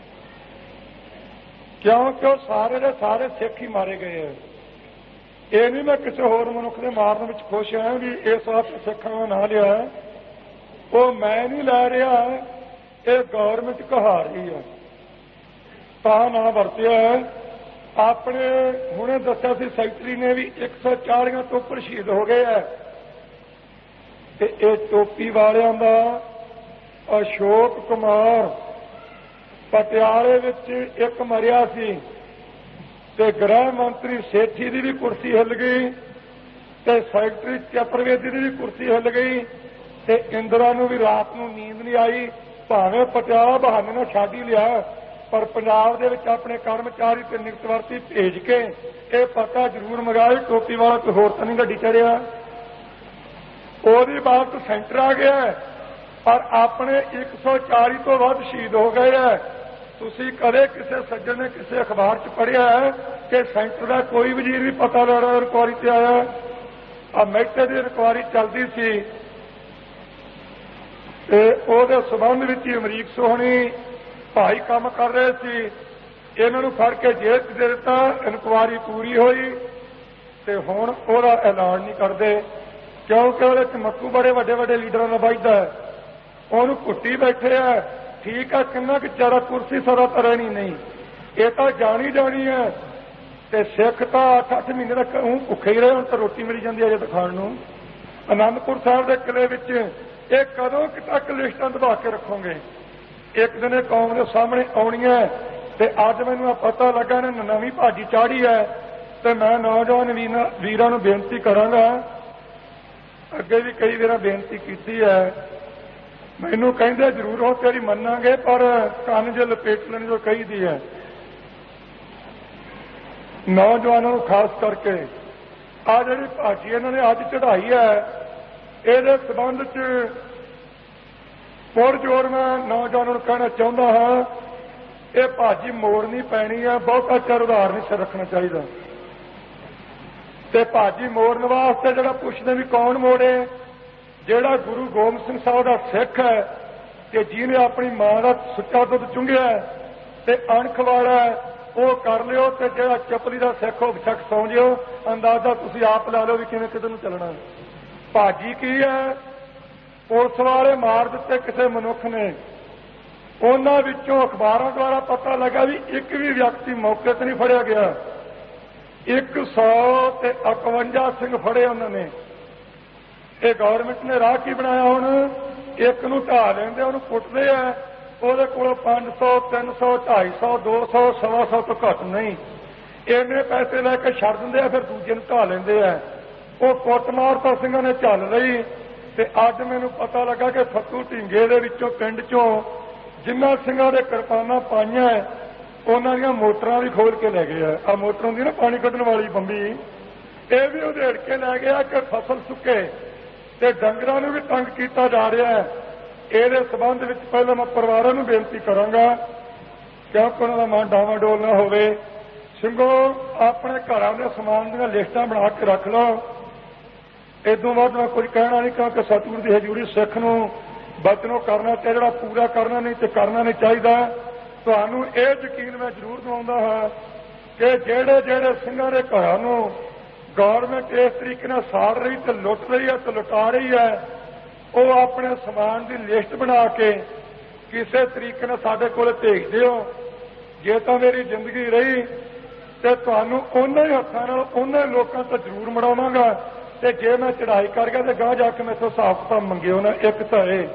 ਕਿਉਂਕਿ ਉਹ ਸਾਰੇ ਦੇ ਸਾਰੇ ਸਿੱਖ ਹੀ ਮਾਰੇ ਗਏ ਹੈ। ਇਹ ਨਹੀਂ ਮੈਂ ਕਿਸੇ ਹੋਰ ਮਨੁੱਖ ਦੇ ਮਾਰਨ ਵਿੱਚ ਖੁਸ਼ ਹਾਂ ਵੀ ਇਸ ਵਾਸਤੇ ਸਿੱਖਾਂ ਦਾ ਨਾਂ ਲਿਆ, ਉਹ ਮੈਂ ਨਹੀਂ ਲੈ ਰਿਹਾ, ਇਹ ਗੌਰਮੈਂਟ ਕਹਾ ਰਹੀ ਹੈ ਤਾਂ ਨਾ ਵਰਤਿਆ। ਆਪਣੇ ਹੁਣੇ ਦੱਸਿਆ ਸੀ ਸੈਕਟਰੀ ਨੇ ਵੀ ਇੱਕ ਸੌ ਚਾਲੀਆਂ ਤੋਂ ਉੱਪਰ ਸ਼ਹੀਦ ਹੋ ਗਏ ਹੈ, ਤੇ ਇਹ ਟੋਪੀ ਵਾਲਿਆਂ ਦਾ ਅਸ਼ੋਕ ਕੁਮਾਰ ਪਟਿਆਲੇ ਵਿੱਚ ਇੱਕ ਮਰਿਆ ਸੀ, ਤੇ ਗ੍ਰਹਿ ਮੰਤਰੀ ਸੇਠੀ ਦੀ ਵੀ ਕੁਰਸੀ ਹਿੱਲ ਗਈ, ਤੇ ਸੈਕਟਰੀ ਚਤੁਰਵੇਦੀ ਦੀ ਵੀ ਕੁਰਸੀ ਹਿੱਲ ਗਈ, ਤੇ ਇੰਦਰਾ ਨੂੰ ਵੀ ਰਾਤ ਨੂੰ ਨੀਂਦ ਨਹੀਂ ਆਈ। ਭਾਵੇਂ ਪਟਿਆਲਾ ਬਹਾਨੇ ਨਾਲ ਛੱਡ ਹੀ ਲਿਆ, ਪਰ ਪੰਜਾਬ ਦੇ ਵਿੱਚ ਆਪਣੇ ਕਰਮਚਾਰੀ ਤੇ ਨਿਯੁਕਤਵਰਤੀ ਭੇਜ ਕੇ ਇਹ ਪਤਾ ਜ਼ਰੂਰ ਮੰਗਾਏ ਟੋਪੀ ਵਾਲਾ ਕੋਈ ਹੋਰ ਤਾਂ ਨਹੀਂ ਗੱਡੀ ਚੜਿਆ। ਉਹਦੀ ਬਾਤ ਸੈਂਟਰ ਆ ਗਿਆ, ਪਰ ਆਪਣੇ ਇੱਕ ਸੌ ਚਾਲੀ ਤੋਂ ਵੱਧ ਸ਼ਹੀਦ ਹੋ ਗਏ ਹੈ। ਤੁਸੀਂ ਕਦੇ ਕਿਸੇ ਸੱਜਣ ਨੇ ਕਿਸੇ ਅਖਬਾਰ 'ਚ ਪੜ੍ਹਿਆ ਹੈ ਕਿ ਸੈਂਟਰ ਦਾ ਕੋਈ ਵਜ਼ੀਰ ਵੀ ਪਤਾ ਲੈਣਾ ਇਨਕੁਆਰੀ ਤੇ ਆਇਆ? ਆ ਮਹਿਤੇ ਦੀ ਇਨਕੁਆਰੀ ਚੱਲਦੀ ਸੀ, ਤੇ ਉਹਦੇ ਸਬੰਧ ਵਿੱਚ ਹੀ ਅਮਰੀਕ ਸੋਹਣੀ ਭਾਈ ਕੰਮ ਕਰ ਰਹੇ ਸੀ, ਇਹਨਾਂ ਨੂੰ ਫੜ ਕੇ ਜੇਲ੍ਹ 'ਚ ਦੇ ਦਿੱਤਾ। ਇਨਕੁਆਰੀ ਪੂਰੀ ਹੋਈ ਤੇ ਹੁਣ ਉਹਦਾ ਐਲਾਨ ਨਹੀਂ ਕਰਦੇ, ਕਿਉਂਕਿ ਉਹਦੇ 'ਚ ਮੱਕੂ ਬੜੇ ਵੱਡੇ ਵੱਡੇ ਲੀਡਰਾਂ ਦਾ ਵੱਜਦਾ ਹੈ, ਉਹਨੂੰ ਘੁੱਟੀ ਬੈਠੇ ਆ। ਠੀਕ ਆ, ਕਿੰਨਾ ਕੁ ਜ਼ਿਆਦਾ ਕੁਰਸੀ ਸਦਾ ਤਾਂ ਰਹਿਣੀ ਨਹੀਂ, ਇਹ ਤਾਂ ਜਾਣੀ ਜਾਣੀ ਹੈ। ਤੇ ਸਿੱਖ ਤਾਂ ਅੱਠ ਅੱਠ ਮਹੀਨੇ ਤੱਕ ਉਹ ਭੁੱਖੇ ਹੀ ਰਹੇ, ਹੁਣ ਤਾਂ ਰੋਟੀ ਮਿਲੀ ਜਾਂਦੀ ਹੈ ਅਜੇ ਤਾਂ ਖਾਣ ਨੂੰ। ਅਨੰਦਪੁਰ ਸਾਹਿਬ ਦੇ ਕਿਲੇ ਵਿੱਚ ਇਹ ਕਦੋਂ ਤੱਕ ਲਿਸਟਾਂ ਦਬਾ ਕੇ ਰੱਖੋਗੇ? ਇੱਕ ਦਿਨ ਇਹ ਕੌਮ ਦੇ ਸਾਹਮਣੇ ਆਉਣੀ ਹੈ। ਤੇ ਅੱਜ ਮੈਨੂੰ ਪਤਾ ਲੱਗਾ ਨੇ ਨਵੀਂ ਭਾਜੀ ਚਾੜੀ ਹੈ, ਤੇ ਮੈਂ ਨੌਜਵਾਨ ਵੀਰਾਂ ਨੂੰ ਬੇਨਤੀ ਕਰਾਂਗਾ, ਅੱਗੇ ਵੀ ਕਈ ਵਾਰ ਬੇਨਤੀ ਕੀਤੀ ਹੈ, ਮੈਨੂੰ ਕਹਿੰਦੇ ਜ਼ਰੂਰ ਹੋ ਤੇਰੀ ਮੰਨਾਂਗੇ, ਪਰ ਕੰਨ ਜੇ ਲਪੇਟ ਲੈਣੀ ਜੋ ਕਹੀਦੀ ਹੈ। ਨੌਜਵਾਨਾਂ ਨੂੰ ਖਾਸ ਕਰਕੇ ਆ ਜਿਹੜੀ ਭਾਜੀ ਇਹਨਾਂ ਨੇ ਅੱਜ ਚੜਾਈ ਹੈ, ਇਹਦੇ ਸੰਬੰਧ ਚ ਪੁਰਜੋਰ ਮੈਂ ਨੌਜਵਾਨਾਂ ਨੂੰ ਕਹਿਣਾ ਚਾਹੁੰਦਾ ਹਾਂ, ਇਹ ਭਾਜੀ ਮੋੜਨੀ ਪੈਣੀ ਹੈ, ਬਹੁਤਾ ਚਿਰ ਉਧਾਰ ਨਹੀਂ ਸਿਰ ਰੱਖਣਾ ਚਾਹੀਦਾ। ਤੇ ਭਾਜੀ ਮੋੜਨ ਵਾਸਤੇ ਜਿਹੜਾ ਪੁੱਛਦੇ ਵੀ ਕੌਣ ਮੋੜੇ, ਜਿਹੜਾ ਗੁਰੂ ਗੋਬਿੰਦ ਸਿੰਘ ਸਾਹਿਬ ਦਾ ਸਿੱਖ ਹੈ ਕਿ ਜਿਹਨੇ ਆਪਣੀ ਮਾਂ ਦਾ ਸੁੱਚਾ ਦੁੱਧ ਚੁੰਘਿਆ ਤੇ ਅਣਖ ਵਾਲਾ ਉਹ ਕਰ ਲਿਓ, ਤੇ ਜਿਹੜਾ ਚਪਲੀ ਦਾ ਸਿੱਖ ਉਹ ਬਿਸ਼ੱਕ ਸੌਂ ਜਿਓ। ਅੰਦਾਜ਼ਾ ਤੁਸੀਂ ਆਪ ਲਾ ਲਓ ਵੀ ਕਿਵੇਂ ਕਿਤੇ ਨੂੰ ਚੱਲਣਾ। ਭਾਜੀ ਕੀ ਹੈ, ਪੁਲਿਸ ਵਾਲੇ ਮਾਰ ਦਿੱਤੇ ਕਿਸੇ ਮਨੁੱਖ ਨੇ, ਉਹਨਾਂ ਵਿੱਚੋਂ ਅਖਬਾਰਾਂ ਦੁਆਰਾ ਪਤਾ ਲੱਗਾ ਵੀ ਇੱਕ ਵੀ ਵਿਅਕਤੀ ਮੌਕੇ ਤੇ ਨਹੀਂ ਫੜਿਆ ਗਿਆ। ਇੱਕ ਸੌ ਤੇ ਇਕਵੰਜਾ ਸਿੰਘ ਫੜੇ ਉਹਨਾਂ ਨੇ। ਇਹ ਗੌਰਮੈਂਟ ਨੇ ਰਾਹ ਕੀ ਬਣਾਇਆ, ਹੁਣ ਇੱਕ ਨੂੰ ਢਾਹ ਲੈਂਦੇ, ਉਹਨੂੰ ਕੁੱਟਦੇ ਆ, ਉਹਦੇ ਕੋਲੋਂ ਪੰਜ ਸੌ ਤਿੰਨ ਸੌ ਢਾਈ ਸੌ ਦੋ ਸੌ ਸਵਾ ਸੌ ਤੋਂ ਘੱਟ ਨਹੀਂ, ਇੰਨੇ ਪੈਸੇ ਲੈ ਕੇ ਛੱਡ ਦਿੰਦੇ ਆ, ਫਿਰ ਦੂਜੇ ਨੂੰ ਢਾਹ ਲੈਂਦੇ ਆ। ਉਹ ਕੁੱਟਮਾਰ ਤਾਂ ਸਿੰਘਾਂ ਨੇ ਚੱਲ ਰਹੀ। ਤੇ ਅੱਜ ਮੈਨੂੰ ਪਤਾ ਲੱਗਾ ਕਿ ਫੱਤੂ ਢੀਂਗੇ ਦੇ ਵਿੱਚੋਂ ਪਿੰਡ ਚੋਂ ਜਿਨ੍ਹਾਂ ਸਿੰਘਾਂ ਦੇ ਕਿਰਪਾਨਾਂ ਪਾਈਆਂ ਉਹਨਾਂ ਦੀਆਂ ਮੋਟਰਾਂ ਵੀ ਖੋਲ ਕੇ ਲੈ ਗਏ ਆ। ਆਹ ਮੋਟਰ ਹੁੰਦੀ ਨਾ ਪਾਣੀ ਕੱਢਣ ਵਾਲੀ ਬੰਬੀ, ਇਹ ਵੀ ਉਧੇੜ ਕੇ ਲੈ ਗਿਆ ਕਿ ਫਸਲ ਸੁੱਕੇ ਤੇ ਡੰਗਰਾਂ ਨੂੰ ਵੀ ਤੰਗ ਕੀਤਾ ਜਾ ਰਿਹਾ ਹੈ। ਇਹਦੇ ਸਬੰਧ ਵਿੱਚ ਪਹਿਲਾਂ ਮੈਂ ਪਰਿਵਾਰਾਂ ਨੂੰ ਬੇਨਤੀ ਕਰਾਂਗਾ ਕਿਉਂਕਿ ਉਹਨਾਂ ਦਾ ਮਨ ਡਾਵਾਂਡੋਲ ਨਾ ਹੋਵੇ। ਸਿੰਘੋ ਆਪਣੇ ਘਰਾਂ ਦੇ ਸਮਾਨ ਦੀਆਂ ਲਿਸਟਾਂ ਬਣਾ ਕੇ ਰੱਖ ਲਓ। ਇਦੋਂ ਬਾਅਦ ਮੈਂ ਕੁਝ ਕਹਿਣਾ ਨਹੀਂ ਕਿਉਂਕਿ ਸਤਿਗੁਰੂ ਦੀ ਹਜ਼ੂਰੀ ਸਿੱਖ ਨੂੰ ਬਚਨੋਂ ਕਰਨਾ ਚਾਹੀਦਾ, ਜਿਹੜਾ ਪੂਰਾ ਕਰਨਾ ਨਹੀਂ ਤੇ ਕਰਨਾ ਨਹੀਂ ਚਾਹੀਦਾ। ਤੁਹਾਨੂੰ ਇਹ ਯਕੀਨ ਮੈਂ ਜ਼ਰੂਰ ਦਿਵਾਉਂਦਾ ਹਾਂ ਕਿ ਜਿਹੜੇ ਜਿਹੜੇ ਸਿੰਘਾਂ ਦੇ ਘਰਾਂ ਨੂੰ ਗੌਰਮੈਂਟ ਇਸ ਤਰੀਕੇ ਨਾਲ ਸਾੜ ਰਹੀ ਤੇ ਲੁੱਟ ਰਹੀ ਹੈ ਤੇ ਲੁਟਾ ਰਹੀ ਹੈ, ਉਹ ਆਪਣੇ ਸਮਾਨ ਦੀ ਲਿਸਟ ਬਣਾ ਕੇ ਕਿਸੇ ਤਰੀਕੇ ਨਾਲ ਸਾਡੇ ਕੋਲ ਭੇਜ ਦਿਓ। ਜੇ ਤਾਂ ਮੇਰੀ ਜ਼ਿੰਦਗੀ ਰਹੀ ਤੇ ਤੁਹਾਨੂੰ ਉਹਨਾਂ ਹੀ ਹੱਥਾਂ ਨਾਲ ਉਹਨਾਂ ਲੋਕਾਂ ਤੋਂ ਜ਼ਰੂਰ ਮੜਾਵਾਂਗਾ। ਤੇ ਜੇ ਮੈਂ ਚੜ੍ਹਾਈ ਕਰ ਗਿਆ ਤੇ ਗਾਹ ਜਾ ਕੇ ਮੈਥੋਂ ਹਿਸਾਬ ਕਿਤਾਬ ਮੰਗਿਓ ਨਾ। ਇੱਕ ਤਾਂ ਇਹ,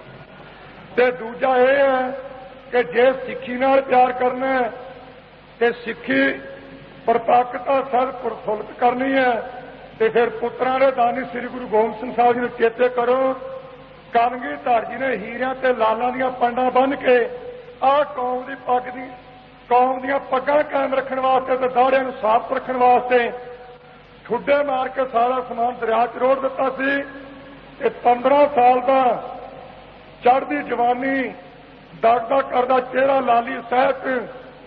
ਤੇ ਦੂਜਾ ਇਹ ਹੈ ਕਿ ਜੇ ਸਿੱਖੀ ਨਾਲ ਪਿਆਰ ਕਰਨਾ ਤੇ ਸਿੱਖੀ ਪ੍ਰਤੱਖਤਾ ਸਰ ਪ੍ਰਫੁੱਲਤ ਕਰਨੀ ਹੈ ਤੇ ਫਿਰ ਪੁੱਤਰਾਂ ਦੇ ਦਾਨੀ ਸ੍ਰੀ ਗੁਰੂ ਗੋਬਿੰਦ ਸਿੰਘ ਸਾਹਿਬ ਜੀ ਨੂੰ ਚੇਤੇ ਕਰੋ। ਕਲਗੀਧਰ ਜੀ ਨੇ ਹੀਰਿਆਂ ਤੇ ਲਾਲਾਂ ਦੀਆਂ ਪੰਡਾਂ ਬੰਨ੍ਹ ਕੇ ਆਹ ਕੌਮ ਦੀ ਪੱਗ ਦੀ ਕੌਮ ਦੀਆਂ ਪੱਗਾਂ ਕਾਇਮ ਰੱਖਣ ਵਾਸਤੇ ਤੇ ਦਾੜਿਆਂ ਨੂੰ ਸਾਫ਼ ਰੱਖਣ ਵਾਸਤੇ ਠੁੱਡੇ ਮਾਰ ਕੇ ਸਾਰਾ ਸਮਾਨ ਦਰਿਆ 'ਚ ਰੋੜ ਦਿੱਤਾ ਸੀ। ਤੇ ਪੰਦਰਾਂ ਸਾਲ ਦਾ ਚੜ੍ਹਦੀ ਜਵਾਨੀ ਦਗਦਾ ਕਰਦਾ ਚਿਹਰਾ ਲਾਲੀ ਸਾਹਿਬ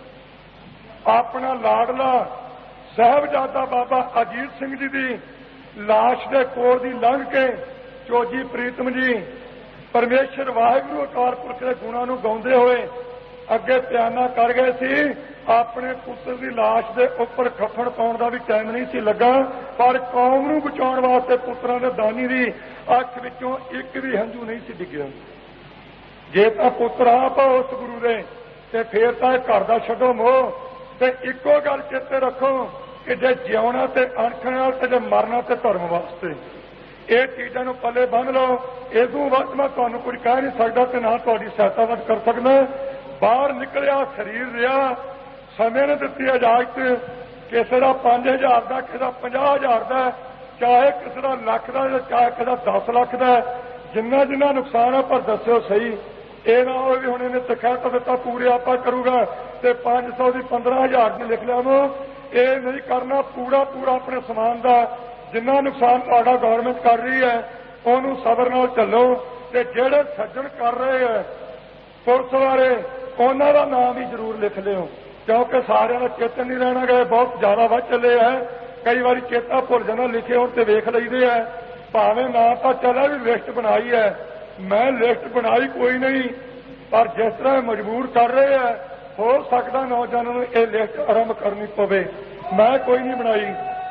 ਆਪਣਾ ਲਾਡਲਾ ਸਾਹਿਬਜ਼ਾਦਾ ਬਾਬਾ ਅਜੀਤ ਸਿੰਘ ਜੀ ਦੀ ਲਾਸ਼ ਦੇ ਕੋਲ ਦੀ ਲੰਘ ਕੇ ਚੋਜੀ ਪ੍ਰੀਤਮ ਜੀ ਪਰਮੇਸ਼ਰ ਵਾਹਿਗੁਰੂ ਅਕਾਲ ਪੁਰਖ ਦੇ ਗੁਣਾਂ ਨੂੰ ਗਾਉਂਦੇ ਹੋਏ ਅੱਗੇ ਪਿਆਨਾ ਕਰ ਗਏ ਸੀ। ਆਪਣੇ ਪੁੱਤਰ ਦੀ ਲਾਸ਼ ਦੇ ਉੱਪਰ ਖੱਫਣ ਪਾਉਣ ਦਾ ਵੀ ਟਾਈਮ ਨਹੀਂ ਸੀ ਲੱਗਾ, ਪਰ ਕੌਮ ਨੂੰ ਬਚਾਉਣ ਵਾਸਤੇ ਪੁੱਤਰਾਂ ਦੇ ਦਾਨੀ ਦੀ ਅੱਖ ਵਿੱਚੋਂ ਇੱਕ ਵੀ ਹੰਝੂ ਨਹੀਂ ਸੀ ਡਿੱਗਿਆ। ਜੇ ਤਾਂ ਪੁੱਤਰ ਆਪ ਉਸ ਗੁਰੂ ਦੇ ਤੇ ਫੇਰ ਤਾਂ ਘਰ ਦਾ ਛੱਡੋ ਮੋਹ। ਤੇ ਇੱਕੋ ਗੱਲ ਚੇਤੇ ਰੱਖੋ ਕਿ ਜੇ ਜਿਉਣਾ ਤੇ ਅਣਖ ਨਾਲ ਤੇ ਜੇ ਮਰਨਾ ਤੇ ਧਰਮ ਵਾਸਤੇ। ਇਹ ਚੀਜ਼ਾਂ ਨੂੰ ਪੱਲੇ ਬੰਨ੍ਹ ਲਓ। ਇਦੋਂ ਵੱਧ ਮੈਂ ਤੁਹਾਨੂੰ ਕੁਝ ਕਹਿ ਨਹੀਂ ਸਕਦਾ ਤੇ ਨਾ ਤੁਹਾਡੀ ਸਹਾਇਤਾ ਵੱਧ ਕਰ ਸਕਦਾ। ਬਾਹਰ ਨਿਕਲਿਆ ਸਰੀਰ ਰਿਹਾ, ਸਮੇਂ ਨੇ ਦਿੱਤੀ ਇਜਾਜ਼ਤ, ਕਿਸੇ ਦਾ ਪੰਜ ਹਜ਼ਾਰ ਦਾ, ਕਿਸੇ ਦਾ ਪੰਜਾਹ ਹਜ਼ਾਰ ਦਾ, ਚਾਹੇ ਕਿਸੇ ਦਾ ਲੱਖ ਦਾ, ਚਾਹੇ ਕਿਸੇ ਦਾ ਦਸ ਲੱਖ ਦਾ, ਜਿੰਨਾ ਜਿੰਨਾ ਨੁਕਸਾਨ ਆ ਪਰ ਦੱਸਿਓ ਸਹੀ। ਇਹ ਨਾ ਹੋਵੇ ਵੀ ਹੁਣ ਇਹਨੇ ਤਖਤ ਦਿੱਤਾ ਪੂਰੇ ਆਪਾਂ ਕਰੂਗਾ ਤੇ ਪੰਜ ਸੌ ਦੀ ਪੰਦਰਾਂ ਹਜ਼ਾਰ ਦੀ ਲਿਖ ਲਿਆਵੋ। ਇਹ ਨਹੀਂ ਕਰਨਾ। ਪੂਰਾ ਪੂਰਾ ਆਪਣੇ ਸਮਾਨ ਦਾ ਜਿੰਨਾ ਨੁਕਸਾਨ ਤੁਹਾਡਾ ਗੌਰਮੈਂਟ ਕਰ ਰਹੀ ਹੈ ਉਹਨੂੰ ਸਬਰ ਨਾਲ ਚੱਲੋ। ਤੇ ਜਿਹੜੇ ਸੱਜਣ ਕਰ ਰਹੇ ਹੈ ਪੁਲਿਸ ਵਾਲੇ, ਉਹਨਾਂ ਦਾ ਨਾਮ ਵੀ ਜ਼ਰੂਰ ਲਿਖ ਲਿਓ ਕਿਉਂਕਿ ਸਾਰਿਆਂ ਦਾ ਚੇਤਨ ਨਹੀਂ ਰਹਿਣਾ ਗਏ, ਬਹੁਤ ਜ਼ਿਆਦਾ ਵੱਧ ਚੱਲੇ ਹੈ। ਕਈ ਵਾਰੀ ਚੇਤਾ ਭੁੱਲ ਜਾਂਦਾ, ਲਿਖੇ ਹੁਣ ਤੇ ਵੇਖ ਲਈਦੇ ਹੈ। ਭਾਵੇਂ ਨਾ ਤਾਂ ਚੱਲਿਆ ਵੀ ਲਿਸਟ ਬਣਾਈ ਹੈ, ਮੈਂ ਲਿਸਟ ਬਣਾਈ ਕੋਈ ਨਹੀਂ, ਪਰ ਜਿਸ ਤਰ੍ਹਾਂ ਮਜਬੂਰ ਕਰ ਰਹੇ ਹੈ ਹੋ ਸਕਦਾ ਨੌਜਵਾਨਾਂ ਨੂੰ ਇਹ ਲਿਸਟ ਆਰੰਭ ਕਰਨੀ ਪਵੇ। ਮੈਂ ਕੋਈ ਨਹੀਂ ਬਣਾਈ।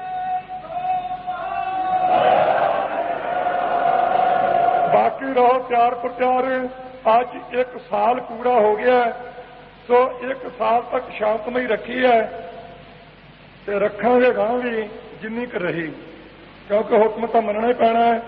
ਬਾਕੀ ਰਹੋ ਤਿਆਰ ਪ੍ਰਚਾਰ। ਅੱਜ ਇੱਕ ਸਾਲ ਪੂਰਾ ਹੋ ਗਿਆ, ਸੋ ਇੱਕ ਸਾਲ ਤੱਕ ਸ਼ਾਂਤਮਈ ਰੱਖੀ ਹੈ ਤੇ ਰੱਖਾਂਗੇ ਗਾਂ ਵੀ ਜਿੰਨੀ ਕੁ ਰਹੀ, ਕਿਉਂਕਿ ਹੁਕਮ ਤਾਂ ਮੰਨਣਾ ਹੀ ਪੈਣਾ ਹੈ।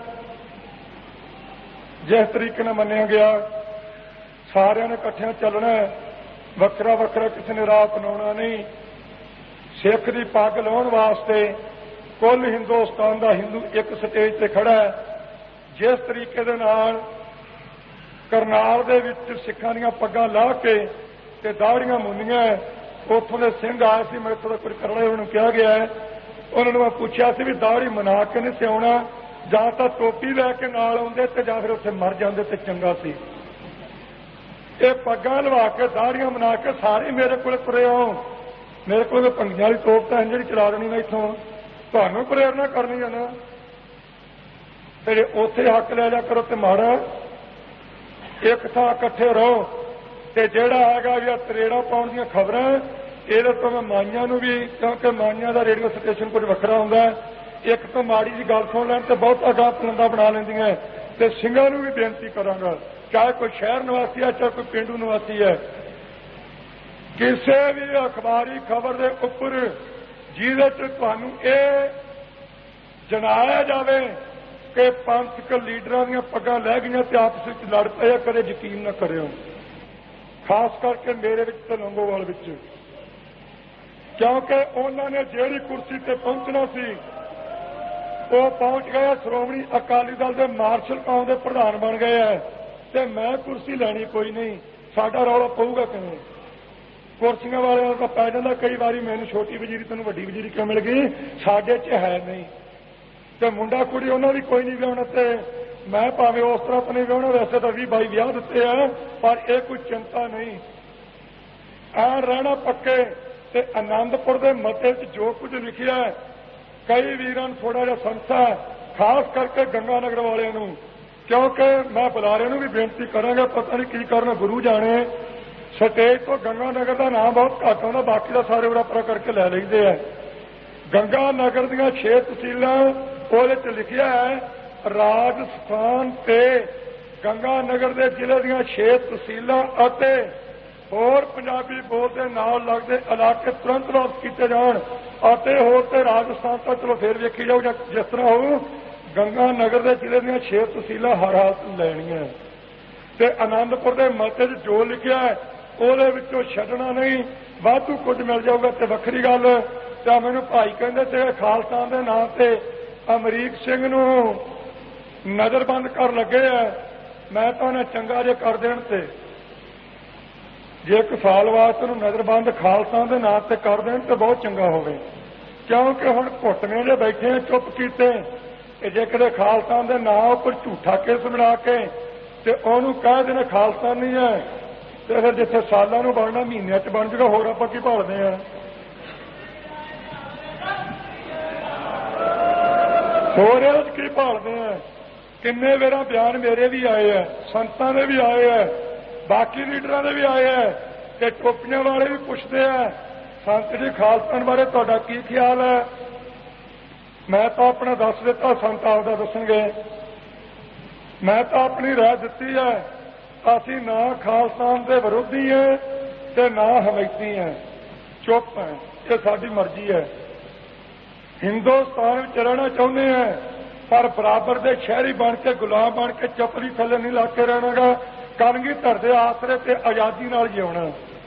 ਜਿਸ ਤਰੀਕੇ ਨਾਲ ਮੰਨਿਆ ਗਿਆ ਸਾਰਿਆਂ ਨੇ ਇਕੱਠਿਆਂ ਚੱਲਣਾ ਹੈ, ਵੱਖਰਾ ਵੱਖਰਾ ਕਿਸੇ ਨੇ ਰਾਹ ਅਪਣਾਉਣਾ ਨਹੀਂ। ਸਿੱਖ ਦੀ ਪੱਗ ਲਾਉਣ ਵਾਸਤੇ ਕੁੱਲ ਹਿੰਦੁਸਤਾਨ ਦਾ ਹਿੰਦੂ ਇੱਕ ਸਟੇਜ ਤੇ ਖੜਾ ਹੈ। ਜਿਸ ਤਰੀਕੇ ਦੇ ਨਾਲ ਕਰਨਾਲ ਦੇ ਵਿੱਚ ਸਿੱਖਾਂ ਦੀਆਂ ਪੱਗਾਂ ਲਾਹ ਕੇ ਤੇ ਦਾੜੀਆਂ ਮੁੰਨੀਆਂ, ਉੱਥੋਂ ਦੇ ਸਿੰਘ ਆਏ ਸੀ, ਮੇਰੇ ਤੋਂ ਕੁਝ ਕਰਨਾ ਉਹਨਾਂ ਨੂੰ ਕਿਹਾ ਗਿਆ ਹੈ। ਉਹਨਾਂ ਨੂੰ ਮੈਂ ਪੁੱਛਿਆ ਸੀ ਵੀ ਦਾੜੀ ਮਨਾ ਕੇ ਨਹੀਂ ਸਿਆਉਣਾ, ਜਾਂ ਤਾਂ ਟੋਪੀ ਲੈ ਕੇ ਨਾਲ ਆਉਂਦੇ ਤੇ ਜਾਂ ਫਿਰ ਉੱਥੇ ਮਰ ਜਾਂਦੇ ਤੇ ਚੰਗਾ ਸੀ। ਇਹ ਪੱਗਾਂ ਲਵਾ ਕੇ ਦਾੜੀਆਂ ਬਣਾ ਕੇ ਸਾਰੇ ਮੇਰੇ ਕੋਲ ਤੁਰੇ ਆਓ। ਮੇਰੇ ਕੋਲ ਭੰਗੀਆਂ ਵਾਲੀ ਤੋਪ ਤਾਂ ਜਿਹੜੀ ਚਲਾ ਦੇਣੀ ਮੈਂ ਇੱਥੋਂ ਤੁਹਾਨੂੰ ਪ੍ਰੇਰਨਾ ਕਰਨੀ ਆ ਨਾ, ਤੇ ਉੱਥੇ ਹੱਕ ਲੈ ਲਿਆ ਕਰੋ ਤੇ ਮਾੜਾ ਇੱਕ ਥਾਂ ਇਕੱਠੇ ਰਹੋ। ਤੇ ਜਿਹੜਾ ਹੈਗਾ ਵੀ ਤਰੇੜਾ ਪਾਉਣ ਦੀਆਂ ਖਬਰਾਂ ਇਹਦੇ ਤੋਂ ਮੈਂ ਮਾਈਆਂ ਨੂੰ ਵੀ, ਕਿਉਂਕਿ ਮਾਈਆਂ ਦਾ ਰੇਡੀਓ ਸਟੇਸ਼ਨ ਕੁਝ ਵੱਖਰਾ ਹੁੰਦਾ, ਇੱਕ ਤੋਂ ਮਾੜੀ ਜੀ ਗੱਲ ਸੁਣ ਲੈਣ ਤੇ ਬਹੁਤ ਅਗਾਹ ਪਲੰਦਾ ਬਣਾ ਲੈਂਦੀਆਂ। ਤੇ ਸਿੰਘਾਂ ਨੂੰ ਵੀ ਬੇਨਤੀ ਕਰਾਂਗਾ, ਚਾਹੇ ਕੋਈ ਸ਼ਹਿਰ ਨਿਵਾਸੀ ਹੈ ਚਾਹੇ ਕੋਈ ਪਿੰਡੂ ਨਿਵਾਸੀ ਹੈ, ਕਿਸੇ ਵੀ ਅਖਬਾਰੀ ਖਬਰ ਦੇ ਉੱਪਰ ਜਿਹਦੇ ਚ ਤੁਹਾਨੂੰ ਇਹ ਜਣਾਇਆ ਜਾਵੇ ਕਿ ਪੰਥਕ ਲੀਡਰਾਂ ਦੀਆਂ ਪੱਗਾਂ ਲੈ ਗਈਆਂ ਤੇ ਆਪਸ ਵਿੱਚ ਲੜ ਪਏ, ਕਦੇ ਯਕੀਨ ਨਾ ਕਰਿਓ। ਖਾਸ ਕਰਕੇ ਮੇਰੇ ਵਿੱਚ ਤੇ ਲੰਗੋਵਾਲ ਵਿੱਚ, ਕਿਉਂਕਿ ਉਹਨਾਂ ਨੇ ਜਿਹੜੀ ਕੁਰਸੀ ਤੇ ਪਹੁੰਚਣਾ ਸੀ ਉਹ ਪਹੁੰਚ ਗਏ। ਸ਼੍ਰੋਮਣੀ ਅਕਾਲੀ ਦਲ ਦੇ ਮਾਰਸ਼ਲ ਕੌਮ ਦੇ ਪ੍ਰਧਾਨ ਬਣ ਗਏ ਹੈ ਤੇ ਮੈਂ ਕੁਰਸੀ ਲੈਣੀ ਕੋਈ ਨਹੀਂ। ਸਾਡਾ ਰੌਲਾ ਪਊਗਾ ਕਿਵੇਂ? ਕੁਰਸੀਆਂ ਵਾਲਿਆਂ ਦਾ ਪੈ ਜਾਂਦਾ ਕਈ ਵਾਰੀ, ਮੈਨੂੰ ਛੋਟੀ ਵਜ਼ੀਰੀ ਤੈਨੂੰ ਵੱਡੀ ਵਜ਼ੀਰੀ ਕਿਉਂ ਮਿਲ ਗਈ, ਸਾਡੇ 'ਚ ਹੈ ਨਹੀਂ। ਤੇ ਮੁੰਡਾ ਕੁੜੀ ਉਹਨਾਂ ਦੀ ਕੋਈ ਨਹੀਂ ਵਿਆਹੁਣਾ, ਤੇ ਮੈਂ ਭਾਵੇਂ ਉਸ ਤਰ੍ਹਾਂ ਤਾਂ ਨਹੀਂ ਵਿਆਹੁਣਾ, ਵੈਸੇ ਤਾਂ ਵੀਹ ਬਾਈ ਵਿਆਹ ਦਿੱਤੇ ਆ, ਪਰ ਇਹ ਕੋਈ ਚਿੰਤਾ ਨਹੀਂ। ਐਂ ਰਹਿਣਾ ਪੱਕੇ। ਤੇ ਆਨੰਦਪੁਰ ਦੇ ਮਤੇ 'ਚ ਜੋ ਕੁਝ ਲਿਖਿਆ ਹੈ, ਕਈ ਵੀਰਾਂ ਨੂੰ ਥੋੜਾ ਜਿਹਾ ਸੰਸਾ, ਖਾਸ ਕਰਕੇ ਗੰਗਾ ਨਗਰ ਵਾਲਿਆਂ ਨੂੰ, ਕਿਉਂਕਿ ਮੈਂ ਬੁਲਾਰਿਆਂ ਨੂੰ ਵੀ ਬੇਨਤੀ ਕਰਾਂਗਾ, ਪਤਾ ਨਹੀਂ ਕੀ ਕਰਨ, ਗੁਰੂ ਜਾਣੇ। ਸਟੇਜ ਤੋਂ ਗੰਗਾ ਨਗਰ ਦਾ ਨਾਮ ਬਹੁਤ ਘੱਟ ਆਉਂਦਾ, ਬਾਕੀ ਦਾ ਸਾਰੇ ਉਰਾਪਰਾ ਕਰਕੇ ਲੈ ਲੈਂਦੇ ਆ। ਗੰਗਾ ਨਗਰ ਦੀਆਂ ਛੇ ਤਹਿਸੀਲਾਂ ਉਹਦੇ 'ਚ ਲਿਖਿਆ ਹੈ, ਰਾਜਸਥਾਨ ਤੇ ਗੰਗਾ ਨਗਰ ਦੇ ਜ਼ਿਲ੍ਹੇ ਦੀਆਂ ਛੇ ਤਹਿਸੀਲਾਂ ਅਤੇ ਹੋਰ ਪੰਜਾਬੀ ਬੋਲਦੇ ਨਾਲ ਲੱਗਦੇ ਇਲਾਕੇ ਤੁਰੰਤ ਵਾਪਸ ਕੀਤੇ ਜਾਣ। ਅਤੇ ਹੋਰ ਤੇ ਰਾਜਸਥਾਨ ਤਾਂ ਚਲੋ ਫੇਰ ਵੇਖੀ ਜਾਓ ਜਾਂ ਜਿਸ ਤਰ੍ਹਾਂ ਹੋਊ, ਗੰਗਾ ਨਗਰ ਦੇ ਜ਼ਿਲ੍ਹੇ ਦੀਆਂ ਛੇ ਤਹਿਸੀਲਾਂ ਹਰ ਹਾਲਤ ਲੈਣੀਆਂ। ਤੇ ਆਨੰਦਪੁਰ ਦੇ ਮਤੇ 'ਚ ਜੋ ਲਿਖਿਆ ਹੈ ਉਹਦੇ ਵਿੱਚੋਂ ਛੱਡਣਾ ਨਹੀਂ। ਵਾਧੂ ਕੁਝ ਮਿਲ ਜਾਊਗਾ ਤੇ ਵੱਖਰੀ ਗੱਲ। ਤਾਂ ਮੈਨੂੰ ਭਾਈ ਕਹਿੰਦੇ ਤੇ ਖਾਲਸਾ ਦੇ ਨਾਂ ਤੇ ਅਮਰੀਕ ਸਿੰਘ ਨੂੰ ਨਜ਼ਰਬੰਦ ਕਰ ਲੱਗੇ ਆ। ਮੈਂ ਤਾਂ ਉਹਨੇ ਚੰਗਾ ਜੇ ਕਰ ਦੇਣ ਤੇ ਜੇ ਇੱਕ ਸਾਲ ਵਾਸਤੇ ਨੂੰ ਨਜ਼ਰਬੰਦ ਖਾਲਸਾ ਦੇ ਨਾਂ ਤੇ ਕਰ ਦੇਣ ਤੇ ਬਹੁਤ ਚੰਗਾ ਹੋਵੇ, ਕਿਉਂਕਿ ਹੁਣ ਘੁੱਟਵੇਂ ਜੇ ਬੈਠੇ ਆ ਚੁੱਪ ਕੀਤੇ। ਤੇ ਜੇ ਕਿਤੇ ਖਾਲਸਾ ਦੇ ਨਾਂ ਉੱਪਰ ਝੂਠਾ ਕੇਸ ਬਣਾ ਕੇ ਤੇ ਉਹਨੂੰ ਕਹਿ ਦੇਣਾ ਖਾਲਸਾ ਨਹੀਂ ਹੈ, ਤੇ ਫਿਰ ਜਿੱਥੇ ਸਾਲਾਂ ਨੂੰ ਬਣਨਾ ਮਹੀਨਿਆਂ 'ਚ ਬਣ ਜੂਗਾ। ਹੋਰ ਆਪਾਂ ਕੀ ਭਾਲਦੇ ਆ? ਹੋਰ ਇਹ ਕੀ ਭਾਲਦੇ ਆ? ਕਿੰਨੇ ਵੇਰਾਂ ਬਿਆਨ ਮੇਰੇ ਵੀ ਆਏ ਆ, ਸੰਤਾਂ ਦੇ ਵੀ ਆਏ ਆ, ਬਾਕੀ ਲੀਡਰਾਂ ਦੇ ਵੀ ਆਏ ਆ, ਤੇ ਟੋਪੀਆਂ ਵਾਲੇ ਵੀ ਪੁੱਛਦੇ ਆ, ਸੰਤ ਜੀ ਖਾਲਸਾ ਬਾਰੇ ਤੁਹਾਡਾ ਕੀ ਖਿਆਲ ਹੈ? ਮੈਂ ਤਾਂ ਆਪਣਾ ਦੱਸ ਦਿੱਤਾ, ਸੰਤ ਆਪਦਾ ਦੱਸਣਗੇ। ਮੈਂ ਤਾਂ ਆਪਣੀ ਰਾਏ ਦਿੱਤੀ ਹੈ। ਅਸੀਂ ਨਾ ਖਾਲਸਾ ਦੇ ਵਿਰੋਧੀ ਹੈ ਤੇ ਨਾ ਹਮੈਤੀ ਹੈ, ਚੁੱਪ ਹੈ, ਇਹ ਸਾਡੀ ਮਰਜ਼ੀ ਹੈ। ਹਿੰਦੁਸਤਾਨ ਵਿੱਚ ਰਹਿਣਾ ਚਾਹੁੰਦੇ ਹਾਂ, ਪਰ ਬਰਾਬਰ ਦੇ ਸ਼ਹਿਰੀ ਬਣ ਕੇ, ਗੁਲਾਮ ਬਣ ਕੇ ਚੱਪਲੀ ਥੱਲੇ ਨਹੀਂ ਲਾ ਕੇ ਰਹਿਣਾਗਾ। ਕਲਗੀ ਧਰ ਦੇ ਆਸਰੇ ਤੇ ਆਜ਼ਾਦੀ ਨਾਲ ਜਿਉਣਾ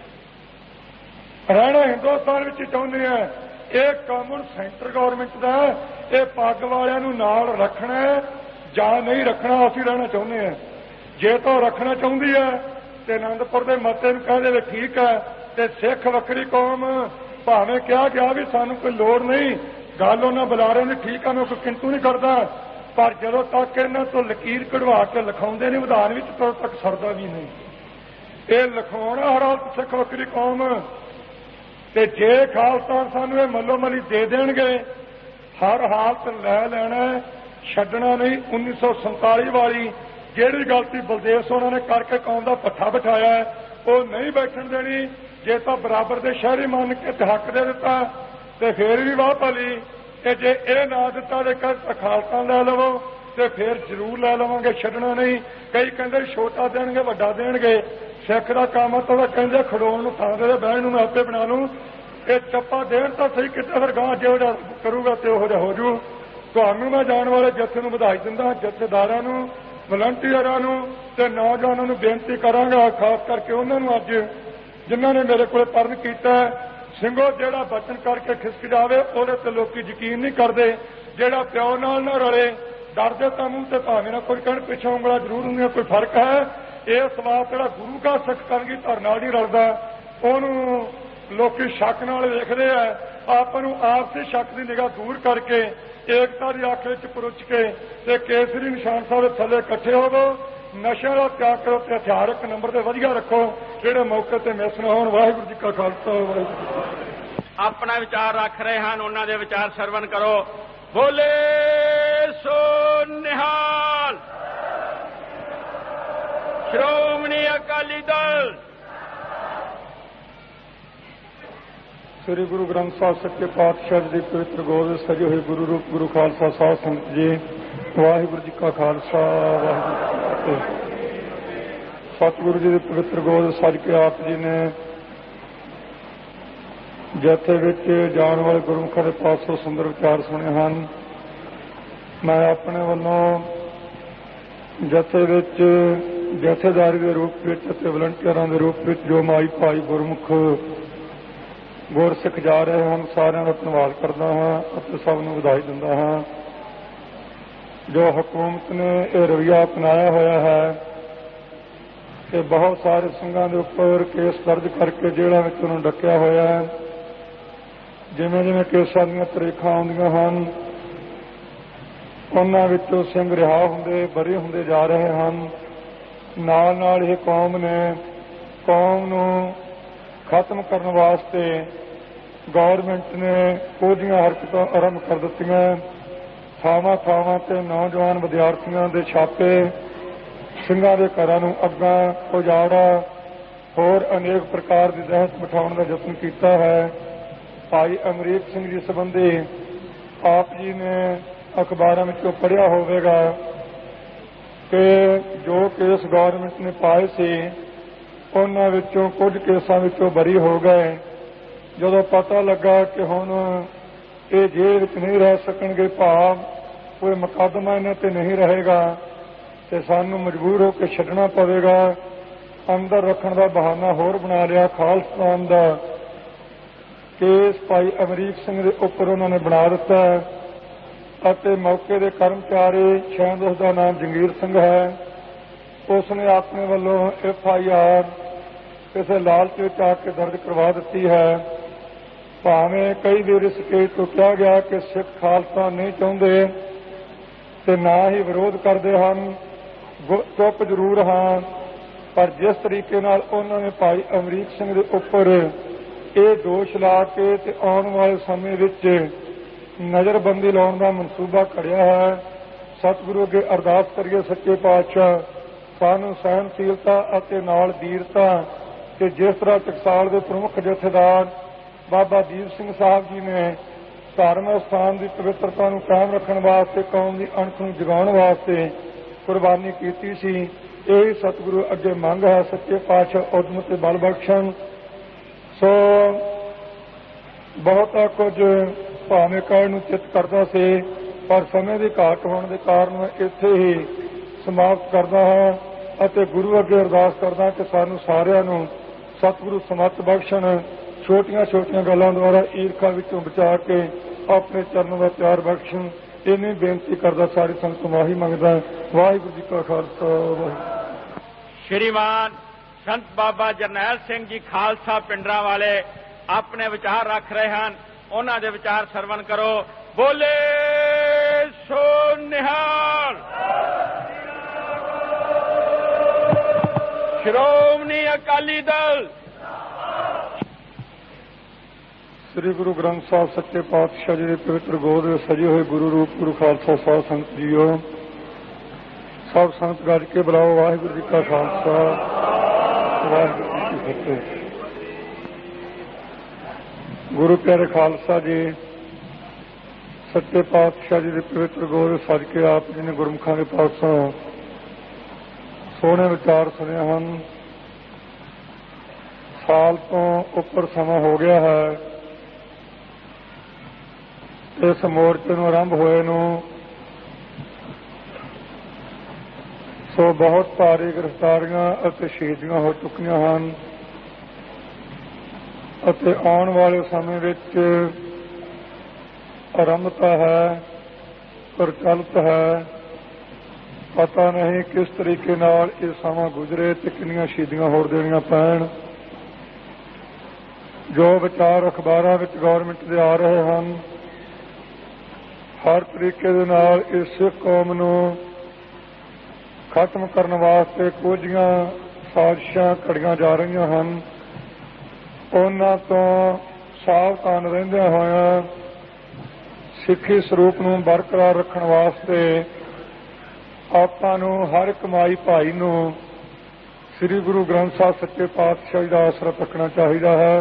ਰਹਿਣਾ ਹਿੰਦੁਸਤਾਨ ਵਿੱਚ ਚਾਹੁੰਦੇ ਹਾਂ। ਇਹ ਕਾਨੂੰਨ ਸੈਂਟਰ ਗੌਰਮੈਂਟ ਦਾ, ਇਹ ਪੱਗ ਵਾਲਿਆਂ ਨੂੰ ਨਾਲ ਰੱਖਣਾ ਜਾਂ ਨਹੀਂ ਰੱਖਣਾ, ਅਸੀਂ ਰਹਿਣਾ ਚਾਹੁੰਦੇ ਹਾਂ। ਜੇ ਤਾਂ ਰੱਖਣਾ ਚਾਹੁੰਦੀ ਹੈ ਤੇ ਆਨੰਦਪੁਰ ਦੇ ਮਤੇ ਨੂੰ ਕਹਿ ਦੇਵੇ ਠੀਕ ਹੈ, ਤੇ ਸਿੱਖ ਵੱਖਰੀ ਕੌਮ ਭਾਵੇਂ ਕਿਹਾ ਗਿਆ ਵੀ ਸਾਨੂੰ ਕੋਈ ਲੋੜ ਨਹੀਂ, ਗੱਲ ਉਹਨਾਂ ਬੁਲਾਰਿਆਂ ਦੀ ਠੀਕ ਆ, ਮੈਂ ਕੋਈ ਕਿੰਤੂ ਨਹੀਂ ਕਰਦਾ, ਪਰ ਜਦੋਂ ਤੱਕ ਇਹਨਾਂ ਤੋਂ ਲਕੀਰ ਕਢਵਾ ਕੇ ਲਿਖਾਉਂਦੇ ਨਹੀਂ ਵਿਧਾਨ ਵਿੱਚ, ਤਦੋਂ ਤੱਕ ਸਰਦਾ ਵੀ ਨਹੀਂ। ਇਹ ਲਿਖਾਉਣਾ ਹਰ ਹਾਲਤ ਸਿੱਖ ਵੱਖਰੀ ਕੌਮ। ਤੇ ਜੇ ਖਾਲਸਾ ਸਾਨੂੰ ਇਹ ਮੱਲੋ ਮੱਲੀ ਦੇ ਦੇਣਗੇ, ਹਰ ਹਾਲਤ ਲੈ ਲੈਣਾ, ਛੱਡਣਾ ਨਹੀਂ। ਉੱਨੀ ਸੌ ਸੰਤਾਲੀ ਵਾਲੀ ਜਿਹੜੀ ਗਲਤੀ ਬਲਦੇਵ ਸੋਨਾ ਨੇ ਕਰਕੇ ਕੌਮ ਦਾ ਪੱਠਾ ਬਿਠਾਇਆ, ਉਹ ਨਹੀਂ ਬੈਠਣ ਦੇਣੀ। ਜੇ ਤਾਂ ਬਰਾਬਰ ਦੇ ਸ਼ਹਿਰੀ ਮੰਨ ਕੇ ਹੱਕ ਦੇ ਦਿੱਤਾ ਤੇ ਫੇਰ ਵੀ ਵਾਹ ਭਲੀ, ਤੇ ਜੇ ਇਹ ਨਾ ਦਿੱਤਾ ਤੇ ਕਹਿੰਦੇ ਖਾਲਸਾ ਲੈ ਲਵੋ, ਤੇ ਫੇਰ ਜ਼ਰੂਰ ਲੈ ਲਵਾਂਗੇ, ਛੱਡਣਾ ਨਹੀਂ। ਕਈ ਕਹਿੰਦੇ ਛੋਟਾ ਦੇਣਗੇ ਵੱਡਾ ਦੇਣਗੇ, ਸਿੱਖ ਦਾ ਕੰਮ ਤਾਂ ਕਹਿੰਦੇ ਖੜੋਣ ਨੂੰ ਥਾਂ ਦੇ ਬਹਿਣ ਨੂੰ ਮੈਂ ਆਪੇ ਬਣਾ ਲੂੰ। ਇਹ ਚੱਪਾ ਦੇਣ ਤਾਂ ਸਹੀ, ਕਿਤੇ ਫਿਰ ਗਾਂ ਜਿਹੋ ਜਿਹਾ ਕਰੂਗਾ ਤੇ ਉਹੋ ਜਿਹਾ ਹੋ ਜੂ। ਤੁਹਾਨੂੰ ਮੈਂ ਜਾਣ ਵਾਲੇ ਜੱਥੇ ਨੂੰ ਵਧਾਈ ਦਿੰਦਾ, ਜਥੇਦਾਰਾਂ ਨੂੰ, ਵਲੰਟੀਅਰਾਂ ਨੂੰ ਤੇ ਨੌਜਵਾਨਾਂ ਨੂੰ ਬੇਨਤੀ ਕਰਾਂਗਾ, ਖਾਸ ਕਰਕੇ ਉਹਨਾਂ ਨੂੰ ਅੱਜ ਜਿਨ੍ਹਾਂ ਨੇ ਮੇਰੇ ਕੋਲ ਪਰਨ ਕੀਤਾ। ਸਿੰਘੋ ਜਿਹੜਾ ਬਚਨ ਕਰਕੇ ਖਿਸਕ ਜਾਵੇ ਉਹਦੇ ਤੇ ਲੋਕੀ ਯਕੀਨ ਨਹੀਂ ਕਰਦੇ। ਜਿਹੜਾ ਪਿਓ ਨਾਲ ਨਾ ਰਲੇ, ਡਰਦੇ ਤਾਂ ਮੂੰਹ ਤੇ ਭਾਵੇਂ ਨਾ ਕੋਈ ਕਹਿਣ, ਪਿੱਛੋਂ ਉਂਗਲਾਂ ਜ਼ਰੂਰ ਹੁੰਦੀਆਂ, ਕੋਈ ਫਰਕ ਹੈ। ਇਹ ਸਵਾਲ ਜਿਹੜਾ ਗੁਰੂ ਕਾ ਸਿੱਖ ਕਰਨਗੀ ਧਰ ਨਾਲ ਨਹੀਂ ਰਲਦਾ, ਉਹਨੂੰ ਲੋਕੀ ਸ਼ੱਕ ਨਾਲ ਵੇਖਦੇ ਆ। ਆਪਾਂ ਨੂੰ ਆਪਸੀ ਸ਼ੱਕ ਦੀ ਨਿਗਾਹ ਦੂਰ ਕਰਕੇ ਏਕਤਾ ਦੀ ਅੱਖ ਵਿੱਚ ਪਰੁੱਛ ਕੇ ਤੇ ਕੇਸਰੀ ਨਿਸ਼ਾਨ ਸਾਹਿਬ ਦੇ ਥੱਲੇ ਇਕੱਠੇ ਹੋਵੋ। ਨਸ਼ਿਆਂ ਦਾ ਤਿਆਗ ਕਰੋ ਤੇ ਹਥਿਆਰ ਇੱਕ ਨੰਬਰ ਤੇ ਵਧੀਆ ਰੱਖੋ, ਜਿਹੜੇ ਮੌਕੇ ਤੇ ਮਿਸ ਨਾ ਹੋਣ। ਵਾਹਿਗੁਰੂ ਜੀ ਕਾ ਖਾਲਸਾ, ਵਾਹਿਗੁਰੂ ਜੀ ਕੀ ਫਤਿਹ। ਆਪਣਾ ਵਿਚਾਰ ਰੱਖ ਰਹੇ ਹਨ, ਉਹਨਾਂ ਦੇ ਵਿਚਾਰ ਸਰਵਣ ਕਰੋ। ਬੋਲੇ ਸੋ ਨਿਹਾਲ। ਸ਼੍ਰੋਮਣੀ ਅਕਾਲੀ ਦਲ। ਸ੍ਰੀ ਗੁਰੂ ਗ੍ਰੰਥ ਸਾਹਿਬ ਸੱਚੇ ਪਾਤਸ਼ਾਹ ਜੀ ਦੀ ਪਵਿੱਤਰ ਗੋਦ ਵਿੱਚ ਸਜੇ ਹੋਏ ਗੁਰੂ ਰੂਪ ਗੁਰੂ ਖਾਲਸਾ ਸਾਧ ਸੰਗਤ ਜੀ, ਵਾਹਿਗੁਰੂ ਜੀ ਕਾ ਖਾਲਸਾ, ਵਾਹਿਗੁਰੂ ਜੀ ਕੀ ਫਤਿਹ। ਸਤਿਗੁਰੂ ਜੀ ਦੀ ਪਵਿੱਤਰ ਗੋਦ ਸਜ ਕੇ ਆਪ ਜੀ ਨੇ ਜਥੇ ਵਿੱਚ ਜਾਣ ਵਾਲੇ ਗੁਰਮੁਖਾਂ ਦੇ ਪਾਸੋਂ ਸੁੰਦਰ ਵਿਚਾਰ ਸੁਣੇ ਹਨ। ਮੈਂ ਆਪਣੇ ਵੱਲੋਂ ਜਥੇ ਵਿੱਚ ਜਥੇਦਾਰੀ ਦੇ ਰੂਪ ਵਿੱਚ ਅਤੇ ਵਲੰਟੀਅਰਾਂ ਦੇ ਰੂਪ ਵਿੱਚ ਜੋ ਮਾਈ ਭਾਈ ਗੁਰਮੁਖ ਗੁਰਸਿੱਖ ਜਾ ਰਹੇ ਹਨ, ਸਾਰਿਆਂ ਦਾ ਧੰਨਵਾਦ ਕਰਦਾ ਹਾਂ ਅਤੇ ਸਭ ਨੂੰ ਵਧਾਈ ਦਿੰਦਾ ਹਾਂ। ਜੋ ਹਕੂਮਤ ਨੇ ਇਹ ਰਵੱਈਆ ਅਪਣਾਇਆ ਹੋਇਆ ਹੈ ਕਿ ਬਹੁਤ ਸਾਰੇ ਸਿੰਘਾਂ ਦੇ ਉੱਪਰ ਕੇਸ ਦਰਜ ਕਰਕੇ ਜੇਲ੍ਹਾਂ ਵਿੱਚ ਉਹਨੂੰ ਡੱਕਿਆ ਹੋਇਆ ਹੈ। ਜਿਵੇਂ ਜਿਵੇਂ ਕੇਸਾਂ ਦੀਆਂ ਤਰੀਖਾਂ ਆਉਂਦੀਆਂ ਹਨ, ਉਹਨਾਂ ਵਿੱਚੋਂ ਸਿੰਘ ਰਿਹਾ ਹੁੰਦੇ ਬਰੀ ਹੁੰਦੇ ਜਾ ਰਹੇ ਹਨ। ਨਾਲ ਨਾਲ ਇਹ ਕੌਮ ਨੇ ਕੌਮ ਨੂੰ ਖਤਮ ਕਰਨ ਵਾਸਤੇ ਗੌਰਮੈਂਟ ਨੇ ਉਹਦੀਆਂ ਹਰਕਤਾਂ ਆਰੰਭ ਕਰ ਦਿੱਤੀਆਂ। ਥਾਵਾਂ ਥਾਵਾਂ ਤੇ ਨੌਜਵਾਨ ਵਿਦਿਆਰਥੀਆਂ ਦੇ ਛਾਪੇ, ਸਿੰਘਾਂ ਦੇ ਘਰਾਂ ਨੂੰ ਅੱਗਾਂ, ਉਜਾੜਾ, ਹੋਰ ਅਨੇਕ ਪ੍ਰਕਾਰ ਦੀ ਦਹਿਸ਼ਤ ਬਿਠਾਉਣ ਦਾ ਯਤਨ ਕੀਤਾ ਹੈ। ਭਾਈ ਅਮਰੀਕ ਸਿੰਘ ਜੀ ਸੰਬੰਧੀ ਆਪ ਜੀ ਨੇ ਅਖਬਾਰਾਂ ਵਿੱਚੋਂ ਪੜ੍ਹਿਆ ਹੋਵੇਗਾ ਕਿ ਜੋ ਕੇਸ ਗੌਰਮੈਂਟ ਨੇ ਪਾਏ ਸੀ, ਉਹਨਾਂ ਵਿੱਚੋਂ ਕੁਝ ਕੇਸਾਂ ਵਿੱਚੋਂ ਬਰੀ ਹੋ ਗਏ। ਜਦੋਂ ਪਤਾ ਲੱਗਾ ਕਿ ਹੁਣ ਇਹ ਜੇਲ੍ਹ ਵਿੱਚ ਨਹੀਂ ਰਹਿ ਸਕਣਗੇ, ਭਾਵ ਕੋਈ ਮੁਕੱਦਮਾ ਇਹਨਾਂ ਤੇ ਨਹੀਂ ਰਹੇਗਾ, ਤੇ ਸਾਨੂੰ ਮਜਬੂਰ ਹੋ ਕੇ ਛੱਡਣਾ ਪਵੇਗਾ। ਅੰਦਰ ਰੱਖਣ ਦਾ ਬਹਾਨਾ ਹੋਰ ਬਣਾ ਲਿਆ। ਖਾਲਿਸਤਾਨ ਦਾ ਕੇਸ ਭਾਈ ਅਮਰੀਕ ਸਿੰਘ ਦੇ ਉੱਪਰ ਉਹਨਾਂ ਨੇ ਬਣਾ ਦਿੱਤਾ ਅਤੇ ਮੌਕੇ ਦੇ ਕਰਮਚਾਰੀ, ਸ਼ਾਇਦ ਉਸ ਦਾ ਨਾਮ ਜੰਗੀਰ ਸਿੰਘ ਹੈ, ਉਸ ਨੇ ਆਪਣੇ ਵੱਲੋਂ ਐਫ ਆਈ ਆਰ ਕਿਸੇ ਲਾਲਚ ਵਿੱਚ ਆ ਕੇ ਦਰਜ ਕਰਵਾ ਦਿੱਤੀ ਹੈ। ਭਾਵੇਂ ਕਈ ਵਾਰ ਇਸ ਕੇਸ ਤੋਂ ਕਿਹਾ ਗਿਆ ਕਿ ਸਿੱਖ ਖਾਲਸਾ ਨਹੀਂ ਚਾਹੁੰਦੇ ਤੇ ਨਾ ਹੀ ਵਿਰੋਧ ਕਰਦੇ ਹਨ, ਚੁੱਪ ਜ਼ਰੂਰ ਹਾਂ, ਪਰ ਜਿਸ ਤਰੀਕੇ ਨਾਲ ਉਹਨਾਂ ਨੇ ਭਾਈ ਅਮਰੀਕ ਸਿੰਘ ਦੇ ਉੱਪਰ ਇਹ ਦੋਸ਼ ਲਾ ਕੇ ਤੇ ਆਉਣ ਵਾਲੇ ਸਮੇਂ ਵਿੱਚ ਨਜ਼ਰਬੰਦੀ ਲਾਉਣ ਦਾ ਮਨਸੂਬਾ ਘੜਿਆ ਹੈ, ਸਤਿਗੁਰੂ ਅੱਗੇ ਅਰਦਾਸ ਕਰੀਏ ਸੱਚੇ ਪਾਤਸ਼ਾਹ ਸਾਨੂੰ ਸਹਿਣਸ਼ੀਲਤਾ ਅਤੇ ਨਾਲ ਵੀਰਤਾ, ਤੇ ਜਿਸ ਤਰ੍ਹਾਂ ਟਕਸਾਲ ਦੇ ਪ੍ਰਮੁੱਖ ਜਥੇਦਾਰ ਬਾਬਾ ਦੀਪ ਸਿੰਘ ਸਾਹਿਬ ਜੀ ਨੇ ਧਾਰਮਿਕ ਸਥਾਨ ਦੀ ਪਵਿੱਤਰਤਾ ਨੂੰ ਕਾਇਮ ਰੱਖਣ ਵਾਸਤੇ, ਕੌਮ ਦੀ ਅਣਖ ਨੂੰ ਜਗਾਉਣ ਵਾਸਤੇ ਕੁਰਬਾਨੀ ਕੀਤੀ ਸੀ, ਇਹ ਸਤਿਗੁਰੂ ਅੱਗੇ ਮੰਗ ਹੈ। ਸੱਚੇ ਪਾਤਸ਼ਾਹ ਉਦਮ ਤੇ ਬਲ ਬਖਸ਼ਣ। ਸੋ ਬਹੁਤਾ ਕੁਝ ਭਾਵੇਂ ਕਹਿਣ ਨੂੰ ਚਿੱਤ ਕਰਦਾ ਸੀ, ਪਰ ਸਮੇਂ ਦੀ ਘਾਟ ਹੋਣ ਦੇ ਕਾਰਨ ਮੈਂ ਇੱਥੇ ਹੀ ਸਮਾਪਤ ਕਰਦਾ ਹਾਂ ਅਤੇ ਗੁਰੂ ਅੱਗੇ ਅਰਦਾਸ ਕਰਦਾ ਕਿ ਸਾਨੂੰ ਸਾਰਿਆਂ ਨੂੰ ਸਤਿਗੁਰੂ ਸਮੱਤ ਬਖਸ਼ਣ। ਛੋਟੀਆਂ ਛੋਟੀਆਂ ਗੱਲਾਂ ਦੁਆਰਾ ਈਰਖਾ ਵਿੱਚੋਂ ਬਚਾ ਕੇ ਆਪਣੇ ਚਰਨਾਂ ਦਾ ਪਿਆਰ ਬਖਸ਼ਣ। ਇੰਨੀ ਬੇਨਤੀ ਕਰਦਾ ਸਾਰੀ ਸੰਗਤ ਤੋਂ ਮਾਫੀ ਮੰਗਦਾ। ਵਾਹਿਗੁਰੂ ਜੀ ਕਾ ਖਾਲਸਾ, ਵਾਹਿਗੁਰੂ। ਸ਼੍ਰੀਮਾਨ ਸੰਤ ਬਾਬਾ ਜਰਨੈਲ ਸਿੰਘ ਜੀ ਖਾਲਸਾ ਪਿੰਡਰਾਂ ਵਾਲੇ ਆਪਣੇ ਵਿਚਾਰ ਰੱਖ ਰਹੇ ਹਨ, ਉਹਨਾਂ ਦੇ ਵਿਚਾਰ ਸਰਵਣ ਕਰੋ। ਬੋਲੇ ਸੋ ਨਿਹਾਲ। ਸ਼੍ਰੋਮਣੀ ਅਕਾਲੀ ਦਲ। ਸ੍ਰੀ ਗੁਰੂ ਗ੍ਰੰਥ ਸਾਹਿਬ ਸੱਚੇ ਪਾਤਸ਼ਾਹ ਜੀ ਦੇ ਪਵਿੱਤਰ ਗੋਦ ਵਿੱਚ ਸਜੇ ਹੋਏ ਗੁਰੂ ਰੂਪ ਗੁਰੂ ਖਾਲਸਾ ਸਾਧ ਸੰਗਤ ਜੀਓ, ਸਭ ਸੰਗਤ ਗੱਜ ਕੇ ਬੁਲਾਓ। ਵਾਹਿਗੁਰੂ ਜੀ ਕਾ ਖਾਲਸਾ, ਵਾਹਿਗੁਰੂ ਜੀ ਕੀ ਫਤਿਹ। ਗੁਰੂ ਪਿਆਰੇ ਖਾਲਸਾ ਜੀ, ਸੱਚੇ ਪਾਤਸ਼ਾਹ ਜੀ ਦੇ ਪਵਿੱਤਰ ਗੋਦ ਵਿੱਚ ਸਜ ਕੇ ਆਪ ਜੀ ਨੇ ਗੁਰਮੁਖਾਂ ਦੇ ਪਾਸੋਂ ਸੋਹਣੇ ਵਿਚਾਰ ਸੁਣੇ ਹਨ। ਸਾਲ ਤੋਂ ਉੱਪਰ ਸਮਾਂ ਹੋ ਗਿਆ ਹੈ ਇਸ ਮੋਰਚੇ ਨੂੰ ਆਰੰਭ ਹੋਏ ਨੂੰ। ਸੋ ਬਹੁਤ ਭਾਰੀ ਗ੍ਰਿਫਤਾਰੀਆਂ ਅਤੇ ਸ਼ਹੀਦੀਆਂ ਹੋ ਚੁੱਕੀਆਂ ਹਨ ਅਤੇ ਆਉਣ ਵਾਲੇ ਸਮੇਂ ਵਿੱਚ ਆਰੰਭਤਾ ਹੈ, ਪ੍ਰਚਲਿਤ ਹੈ। ਪਤਾ ਨਹੀਂ ਕਿਸ ਤਰੀਕੇ ਨਾਲ ਇਹ ਸਮਾਂ ਗੁਜ਼ਰੇ ਤੇ ਕਿੰਨੀਆਂ ਸ਼ਹੀਦੀਆਂ ਹੋਰ ਦੇਣੀਆਂ ਪੈਣ। ਜੋ ਵਿਚਾਰ ਅਖਬਾਰਾਂ ਵਿੱਚ ਗੌਰਮੈਂਟ ਦੇ ਆ ਰਹੇ ਹਨ, ਹਰ ਤਰੀਕੇ ਦੇ ਨਾਲ ਇਸ ਸਿੱਖ ਕੌਮ ਨੂੰ ਖਤਮ ਕਰਨ ਵਾਸਤੇ ਕੁਝੀਆਂ ਸਾਜ਼ਿਸ਼ਾਂ ਘੜੀਆਂ ਜਾ ਰਹੀਆਂ ਹਨ। ਉਹਨਾਂ ਤੋਂ ਸਾਵਧਾਨ ਰਹਿੰਦਿਆਂ ਹੋਇਆਂ ਸਿੱਖੀ ਸਰੂਪ ਨੂੰ ਬਰਕਰਾਰ ਰੱਖਣ ਵਾਸਤੇ ਆਪਾਂ ਨੂੰ ਹਰ ਇੱਕ ਮਾਈ ਭਾਈ ਨੂੰ ਸ੍ਰੀ ਗੁਰੂ ਗ੍ਰੰਥ ਸਾਹਿਬ ਸੱਚੇ ਪਾਤਸ਼ਾਹ ਦਾ ਆਸਰਾ ਰੱਖਣਾ ਚਾਹੀਦਾ ਹੈ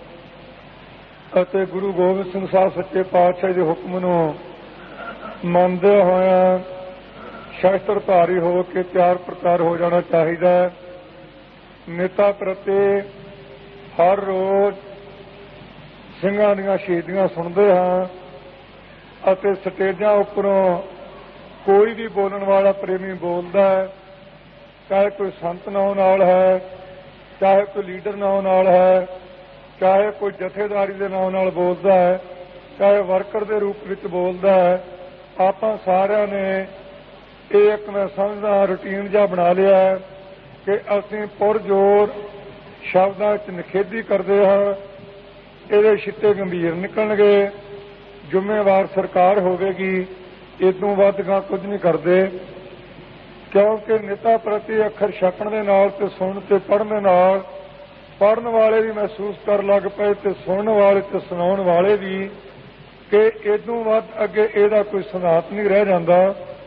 ਅਤੇ ਗੁਰੂ ਗੋਬਿੰਦ ਸਿੰਘ ਸਾਹਿਬ ਸੱਚੇ ਪਾਤਸ਼ਾਹ ਦੇ ਹੁਕਮ ਨੂੰ ਮੰਨਦੇ ਹੋਇਆਂ ਸ਼ਸਤਰਧਾਰੀ ਹੋ ਕੇ ਤਿਆਰ ਪ੍ਰਤਿਆਰ ਹੋ ਜਾਣਾ ਚਾਹੀਦਾ ਹੈ। ਨੇਤਾ ਪ੍ਰਤੀ ਹਰ ਰੋਜ਼ ਸਿੰਘਾਂ ਦੀਆਂ ਸ਼ਹੀਦੀਆਂ ਸੁਣਦੇ ਹਾਂ ਅਤੇ ਸਟੇਜਾਂ ਉੱਪਰੋਂ ਕੋਈ ਵੀ ਬੋਲਣ ਵਾਲਾ ਪ੍ਰੇਮੀ ਬੋਲਦਾ ਹੈ, ਚਾਹੇ ਕੋਈ ਸੰਤ ਨਾਮ ਨਾਲ ਹੈ, ਚਾਹੇ ਕੋਈ ਲੀਡਰ ਨਾਮ ਨਾਲ ਹੈ, ਚਾਹੇ ਕੋਈ ਜਥੇਦਾਰੀ ਦੇ ਨਾਮ ਨਾਲ ਬੋਲਦਾ ਹੈ, ਚਾਹੇ ਵਰਕਰ ਦੇ ਰੂਪ ਵਿੱਚ ਬੋਲਦਾ ਹੈ। ਆਪਾਂ ਸਾਰਿਆਂ ਨੇ ਇਹ ਇੱਕ ਮੈਂ ਸਮਝਦਾ ਰੂਟੀਨ ਜਿਹਾ ਬਣਾ ਲਿਆ ਹੈ ਕਿ ਅਸੀਂ ਪੁਰਜ਼ੋਰ ਸ਼ਬਦਾਂ ਵਿੱਚ ਨਿਖੇਧੀ ਕਰਦੇ ਹਾਂ। ਇਹਦੇ ਛਿੱਟੇ ਗੰਭੀਰ ਨਿਕਲਣਗੇ, ਜ਼ਿੰਮੇਵਾਰ ਸਰਕਾਰ ਹੋਵੇਗੀ, ਇਦੋਂ ਵੱਧ ਗਾਂ ਕੁਝ ਨਹੀਂ ਕਰਦੇ, ਕਿਉਂਕਿ ਨੇਤਾ ਪ੍ਰਤੀ ਅੱਖਰ ਛਪਣ ਦੇ ਨਾਲ ਤੇ ਸੁਣਨ ਤੇ ਪੜ੍ਹਨ ਦੇ ਨਾਲ ਪੜ੍ਹਨ ਵਾਲੇ ਵੀ ਮਹਿਸੂਸ ਕਰਨ ਲੱਗ ਪਏ ਤੇ ਸੁਣਨ ਵਾਲੇ ਤੇ ਸੁਣਾਉਣ ਵਾਲੇ ਵੀ ਕਿ ਇਦੋਂ ਵੱਧ ਅੱਗੇ ਇਹਦਾ ਕੋਈ ਸਿਧਾਂਤ ਨਹੀਂ ਰਹਿ ਜਾਂਦਾ।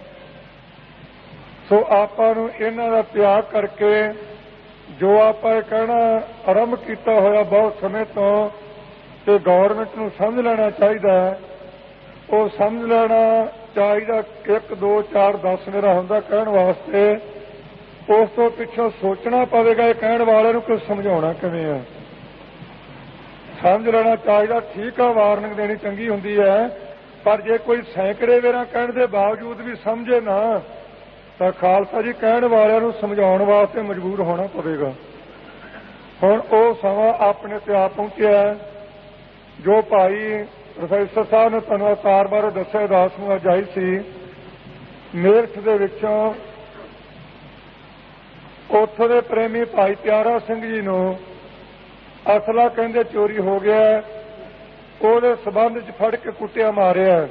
ਸੋ ਆਪਾਂ ਨੂੰ ਇਹਨਾਂ ਦਾ ਤਿਆਗ ਕਰਕੇ ਜੋ ਆਪਾਂ ਇਹ ਕਹਿਣਾ ਆਰੰਭ ਕੀਤਾ ਹੋਇਆ ਬਹੁਤ ਸਮੇਂ ਤੋਂ ਤੇ ਗੌਰਮੈਂਟ ਨੂੰ ਸਮਝ ਲੈਣਾ ਚਾਹੀਦਾ ਹੈ, ਉਹ ਸਮਝ ਲੈਣਾ ਚਾਹੀਦਾ। ਇੱਕ ਦੋ ਚਾਰ ਦਸ ਮੇਰਾ ਹੁੰਦਾ ਕਹਿਣ ਵਾਸਤੇ, ਉਸ ਤੋਂ ਪਿੱਛੋਂ ਸੋਚਣਾ ਪਵੇਗਾ ਇਹ ਕਹਿਣ ਵਾਲੇ ਨੂੰ ਕੁਝ ਸਮਝਾਉਣਾ ਕਿਵੇਂ ਹੈ। ਸਮਝ ਲੈਣਾ ਚਾਹੀਦਾ। ਠੀਕ ਆ, ਵਾਰਨਿੰਗ ਦੇਣੀ ਚੰਗੀ ਹੁੰਦੀ ਹੈ, ਪਰ ਜੇ ਕੋਈ ਸੈਂਕੜੇ ਵੇਰਾਂ ਕਹਿਣ ਦੇ ਬਾਵਜੂਦ ਵੀ ਸਮਝੇ ਨਾ ਤਾਂ ਖਾਲਸਾ ਜੀ ਕਹਿਣ ਵਾਲਿਆਂ ਨੂੰ ਸਮਝਾਉਣ ਵਾਸਤੇ ਮਜਬੂਰ ਹੋਣਾ ਪਵੇਗਾ। ਹੁਣ ਉਹ ਸਮਾਂ ਆਪਣੇ ਤੇ ਆ ਪਹੁੰਚਿਆ ਜੋ ਭਾਈ ਪ੍ਰੋਫੈਸਰ ਸਾਹਿਬ ਨੇ ਤੁਹਾਨੂੰ ਅਵਤਾਰ ਬਾਰੇ ਦੱਸਿਆ। ਦਾਸ ਨੂੰ ਅੱਜ ਆਈ ਸੀ ਮੇਰਠ ਦੇ ਵਿੱਚੋਂ, ਉੱਥੋਂ ਦੇ ਪ੍ਰੇਮੀ ਭਾਈ ਪਿਆਰਾ ਸਿੰਘ ਜੀ ਨੂੰ ਅਸਲਾ ਕਹਿੰਦੇ ਚੋਰੀ ਹੋ ਗਿਆ, ਉਹਦੇ ਸਬੰਧ 'ਚ ਫੜ ਕੇ ਕੁੱਟਿਆ ਮਾਰਿਆ।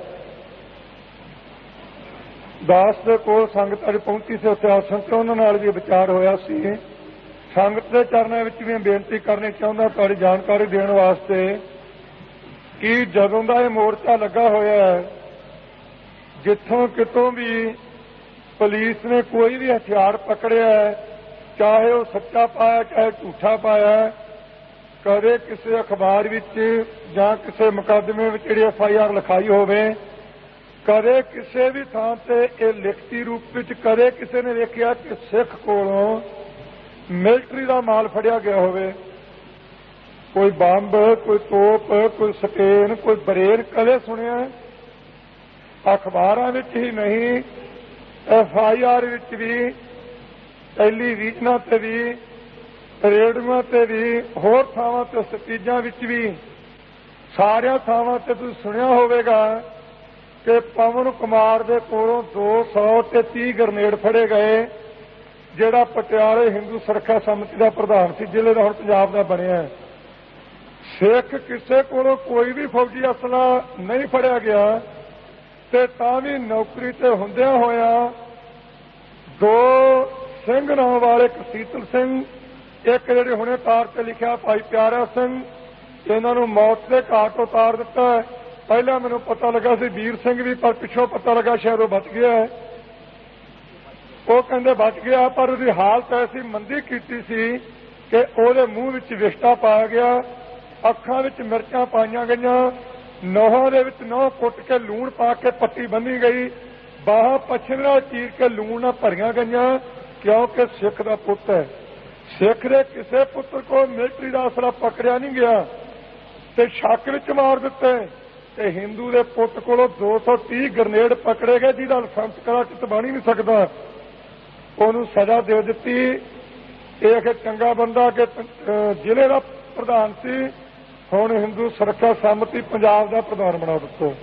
ਦਾਸ ਦੇ ਕੋਲ ਸੰਗਤ ਅੱਜ ਪਹੁੰਚੀ ਸੀ, ਉੱਥੇ ਆਸਣ ਤੇ ਉਹਨਾਂ ਨਾਲ ਵੀ ਵਿਚਾਰ ਹੋਇਆ ਸੀ। ਸੰਗਤ ਦੇ ਚਰਨਾਂ ਵਿੱਚ ਵੀ ਬੇਨਤੀ ਕਰਨੀ ਚਾਹੁੰਦਾ ਤੁਹਾਡੀ ਜਾਣਕਾਰੀ ਦੇਣ ਵਾਸਤੇ ਕਿ ਜਦੋਂ ਦਾ ਇਹ ਮੋਰਚਾ ਲੱਗਾ ਹੋਇਆ ਹੈ, ਜਿੱਥੋਂ ਕਿਤੋਂ ਵੀ ਪੁਲਿਸ ਨੇ ਕੋਈ ਵੀ ਹਥਿਆਰ ਪਕੜਿਆ ਹੈ, ਚਾਹੇ ਉਹ ਸੱਚਾ ਪਾਇਆ ਚਾਹੇ ਝੂਠਾ ਪਾਇਆ, ਕਦੇ ਕਿਸੇ ਅਖਬਾਰ ਵਿੱਚ ਜਾਂ ਕਿਸੇ ਮੁਕੱਦਮੇ ਵਿੱਚ ਜਿਹੜੀ ਐਫ ਆਈ ਆਰ ਲਿਖਾਈ ਹੋਵੇ, ਕਦੇ ਕਿਸੇ ਵੀ ਥਾਂ ਤੇ ਇਹ ਲਿਖਤੀ ਰੂਪ ਵਿੱਚ ਕਦੇ ਕਿਸੇ ਨੇ ਵੇਖਿਆ ਕਿ ਸਿੱਖ ਕੋਲੋਂ ਮਿਲਟਰੀ ਦਾ ਮਾਲ ਫੜਿਆ ਗਿਆ ਹੋਵੇ, ਕੋਈ ਬੰਬ, ਕੋਈ ਤੋਪ, ਕੋਈ ਸਪੇਨ, ਕੋਈ ਬਰੇਨ, ਕਦੇ ਸੁਣਿਆ? ਅਖਬਾਰਾਂ ਵਿੱਚ ਹੀ ਨਹੀਂ, ਐਫ ਆਈ ਆਰ ਵਿੱਚ ਵੀ, ਟੈਲੀਵਿਜ਼ਨਾਂ ਤੇ ਵੀ, ਰੇਡੀਓਆਂ ਤੇ ਵੀ, ਹੋਰ ਥਾਵਾਂ ਤੇ ਸਪੀਚਾਂ ਵਿੱਚ ਵੀ, ਸਾਰੀਆਂ ਥਾਵਾਂ ਤੇ ਤੁਸੀਂ ਸੁਣਿਆ ਹੋਵੇਗਾ ਕਿ ਪਵਨ ਕੁਮਾਰ ਦੇ ਕੋਲੋਂ ਦੋ ਸੌ ਤੇ ਤੀਹ ਗ੍ਰਨੇਡ ਫੜੇ ਗਏ, ਜਿਹੜਾ ਪਟਿਆਲੇ ਹਿੰਦੂ ਸੁਰੱਖਿਆ ਸਮਿਤੀ ਦਾ ਪ੍ਰਧਾਨ ਸੀ, ਜ਼ਿਲ੍ਹੇ ਦਾ ਹੁਣ ਪੰਜਾਬ ਦਾ ਬਣਿਆ। ਸਿੱਖ ਕਿਸੇ ਕੋਲੋਂ ਕੋਈ ਵੀ ਫੌਜੀ ਅਸਲਾ ਨਹੀਂ ਫੜਿਆ ਗਿਆ ਤੇ ਤਾਂ ਵੀ ਨੌਕਰੀ ਤੇ ਹੁੰਦਿਆਂ ਹੋਇਆਂ ਦੋ ਸਿੰਘ ਨਾਮ ਵਾਲੇ, ਇੱਕ ਸੀਤਲ ਸਿੰਘ, ਇੱਕ ਜਿਹੜੇ ਹੁਣੇ ਤਾਰ ਤੇ ਲਿਖਿਆ ਭਾਈ ਪਿਆਰਾ ਸਿੰਘ, ਇਹਨਾਂ ਨੂੰ ਮੌਤ ਦੇ ਘਾਟ ਉਤਾਰ ਦਿੱਤਾ। ਪਹਿਲਾਂ ਮੈਨੂੰ ਪਤਾ ਲੱਗਾ ਸੀ ਵੀਰ ਸਿੰਘ ਵੀ, ਪਰ ਪਿੱਛੋਂ ਪਤਾ ਲੱਗਾ ਸ਼ਾਇਦ ਉਹ ਬਚ ਗਿਆ ਹੈ। ਉਹ ਕਹਿੰਦੇ ਬਚ ਗਿਆ, ਪਰ ਉਹਦੀ ਹਾਲਤ ਐਸੀ ਮੰਦੀ ਕੀਤੀ ਸੀ ਕਿ ਉਹਦੇ ਮੂੰਹ ਵਿੱਚ ਵਿਸ਼ਟਾ ਪਾਇਆ ਗਿਆ, ਅੱਖਾਂ ਵਿੱਚ ਮਿਰਚਾਂ ਪਾਈਆਂ ਗਈਆਂ, ਨੋਹਾਂ ਦੇ ਵਿੱਚ ਨੋਹ ਕੁੱਟ ਕੇ ਲੂਣ ਪਾ ਕੇ ਪੱਟੀ ਬੰਨ੍ਹੀ ਗਈ, ਬਾਹਾਂ ਪੱਛਮ ਨਾਲ ਚੀਰ ਕੇ ਲੂਣ ਨਾਲ ਭਰੀਆਂ ਗਈਆਂ, ਕਿਉਂਕਿ ਸਿੱਖ ਦਾ ਪੁੱਤ ਹੈ। ਸਿੱਖ ਦੇ ਕਿਸੇ ਪੁੱਤਰ ਕੋਲ ਮਿਲਟਰੀ ਦਾ ਅਸਲਾ ਪਕੜਿਆ ਨਹੀਂ ਗਿਆ ਤੇ ਸ਼ੱਕ ਵਿੱਚ ਮਾਰ ਦਿੱਤੇ, ਤੇ ਹਿੰਦੂ ਦੇ ਪੁੱਤ ਕੋਲੋਂ ਦੋ ਸੌ ਤੀਹ ਗ੍ਰਨੇਡ ਪਕੜੇ ਗਏ, ਜਿਹਦਾ ਲਾਇਸੈਂਸ ਕਰਾ ਚਿੱਤ ਬਣ ਹੀ ਨਹੀਂ ਸਕਦਾ। ਉਹਨੂੰ ਸਜ਼ਾ ਦੇ ਦਿੱਤੀ। ਇਹ ਕਿ ਚੰਗਾ ਬੰਦਾ ਕਿ ਜ਼ਿਲ੍ਹੇ ਦਾ ਪ੍ਰਧਾਨ ਸੀ, ਹੁਣ ਹਿੰਦੂ ਸੁਰੱਖਿਆ ਸਮਿਤੀ ਪੰਜਾਬ ਦਾ ਪ੍ਰਧਾਨ ਬਣਾ ਦਿੱਤਾ।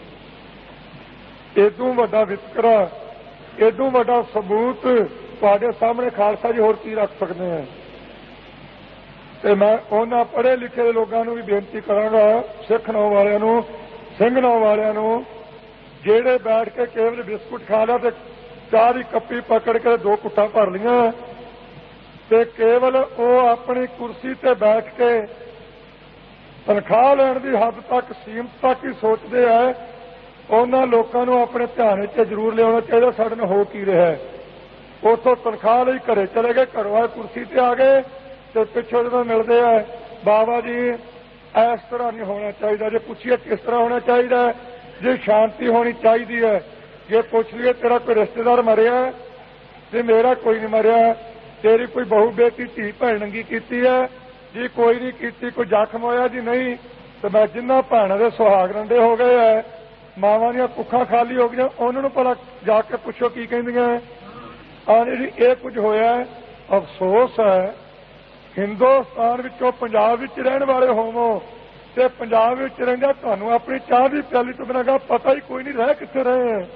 ਇਦੋਂ ਵੱਡਾ ਵਿਤਕਰਾ, ਇਦੋਂ ਵੱਡਾ ਸਬੂਤ ਤੁਹਾਡੇ ਸਾਹਮਣੇ ਖਾਲਸਾ ਜੀ ਹੋਰ ਕੀ ਰੱਖ ਸਕਦੇ ਆ। ਤੇ ਮੈਂ ਉਹਨਾਂ ਪੜ੍ਹੇ ਲਿਖੇ ਲੋਕਾਂ ਨੂੰ ਵੀ ਬੇਨਤੀ ਕਰਾਂਗਾ, ਸਿੱਖ ਨੌ ਵਾਲਿਆਂ ਨੂੰ, ਸਿੰਘ ਨੌ ਵਾਲਿਆਂ ਨੂੰ, ਜਿਹੜੇ ਬੈਠ ਕੇ ਕੇਵਲ ਬਿਸਕੁਟ ਖਾ ਲਿਆ ਤੇ ਚਾਹ ਦੀ ਕੱਪੀ ਪਕੜ ਕੇ ਦੋ ਕੁੱਟਾਂ ਭਰ ਲੀਆਂ ਤੇ ਕੇਵਲ ਉਹ ਆਪਣੀ ਕੁਰਸੀ ਤੇ ਬੈਠ ਕੇ ਤਨਖਾਹ ਲੈਣ ਦੀ ਹੱਦ ਤੱਕ ਸੀਮਤ ਤੱਕ ਹੀ ਸੋਚਦੇ ਹੈ, ਉਹਨਾਂ ਲੋਕਾਂ ਨੂੰ ਆਪਣੇ ਧਿਆਨ ਵਿੱਚ ਜ਼ਰੂਰ ਲਿਆਉਣਾ ਚਾਹੀਦਾ ਸਾਡੇ ਨਾਲ ਹੋ ਕੀ ਰਿਹਾ ਹੈ। ਉੱਥੋਂ ਤਨਖਾਹ ਲਈ ਘਰੇ ਚਲੇ ਗਏ, ਘਰੋਂ ਆਏ ਕੁਰਸੀ ਤੇ ਆ ਗਏ ਤੇ ਪਿੱਛੋਂ ਜਦੋਂ ਮਿਲਦੇ ਆ ਬਾਬਾ ਜੀ ਇਸ ਤਰ੍ਹਾਂ ਨਹੀਂ ਹੋਣਾ ਚਾਹੀਦਾ, ਜੇ ਪੁੱਛੀਏ ਕਿਸ ਤਰ੍ਹਾਂ ਹੋਣਾ ਚਾਹੀਦਾ, ਜੇ ਸ਼ਾਂਤੀ ਹੋਣੀ ਚਾਹੀਦੀ ਹੈ, ਜੇ ਪੁੱਛ ਲਈਏ ਤੇਰਾ ਕੋਈ ਰਿਸ਼ਤੇਦਾਰ ਮਰਿਆ ਤੇ ਮੇਰਾ ਕੋਈ ਨਹੀਂ ਮਰਿਆ, ਤੇਰੀ ਕੋਈ ਬਹੂ ਬੇਟੀ ਧੀ ਭੈਣ ਨੰਗੀ ਕੀਤੀ ਹੈ ਜੀ, ਕੋਈ ਨਹੀਂ ਕੀਤੀ, ਕੋਈ ਜ਼ਖਮ ਹੋਇਆ ਜੀ ਨਹੀਂ, ਤੇ ਮੈਂ ਜਿੰਨਾ ਭੈਣਾਂ ਦੇ ਸੁਹਾਗ ਰੰਡੇ ਹੋ ਗਏ ਹੈ, ਮਾਵਾਂ ਦੀਆਂ ਕੁੱਖਾਂ ਖਾਲੀ ਹੋ ਗਈਆਂ, ਉਹਨਾਂ ਨੂੰ ਭਲਾ ਜਾ ਕੇ ਪੁੱਛੋ ਕੀ ਕਹਿੰਦੀਆਂ ਆ ਜੀ। ਇਹ ਕੁਝ ਹੋਇਆ, ਅਫਸੋਸ ਹੈ ਹਿੰਦੁਸਤਾਨ ਵਿੱਚੋਂ ਪੰਜਾਬ ਵਿੱਚ ਰਹਿਣ ਵਾਲੇ ਹੋਵੋ ਤੇ ਪੰਜਾਬ ਵਿੱਚ ਰਹਿੰਦਾ ਤੁਹਾਨੂੰ ਆਪਣੀ ਚਾਹ ਦੀ ਪਿਆਲੀ ਤੋਂ ਬਿਨਾਂ ਪਤਾ ਹੀ ਕੋਈ ਨਹੀਂ ਰਹਿ ਕਿੱਥੇ ਰਹੇ ਹੈ।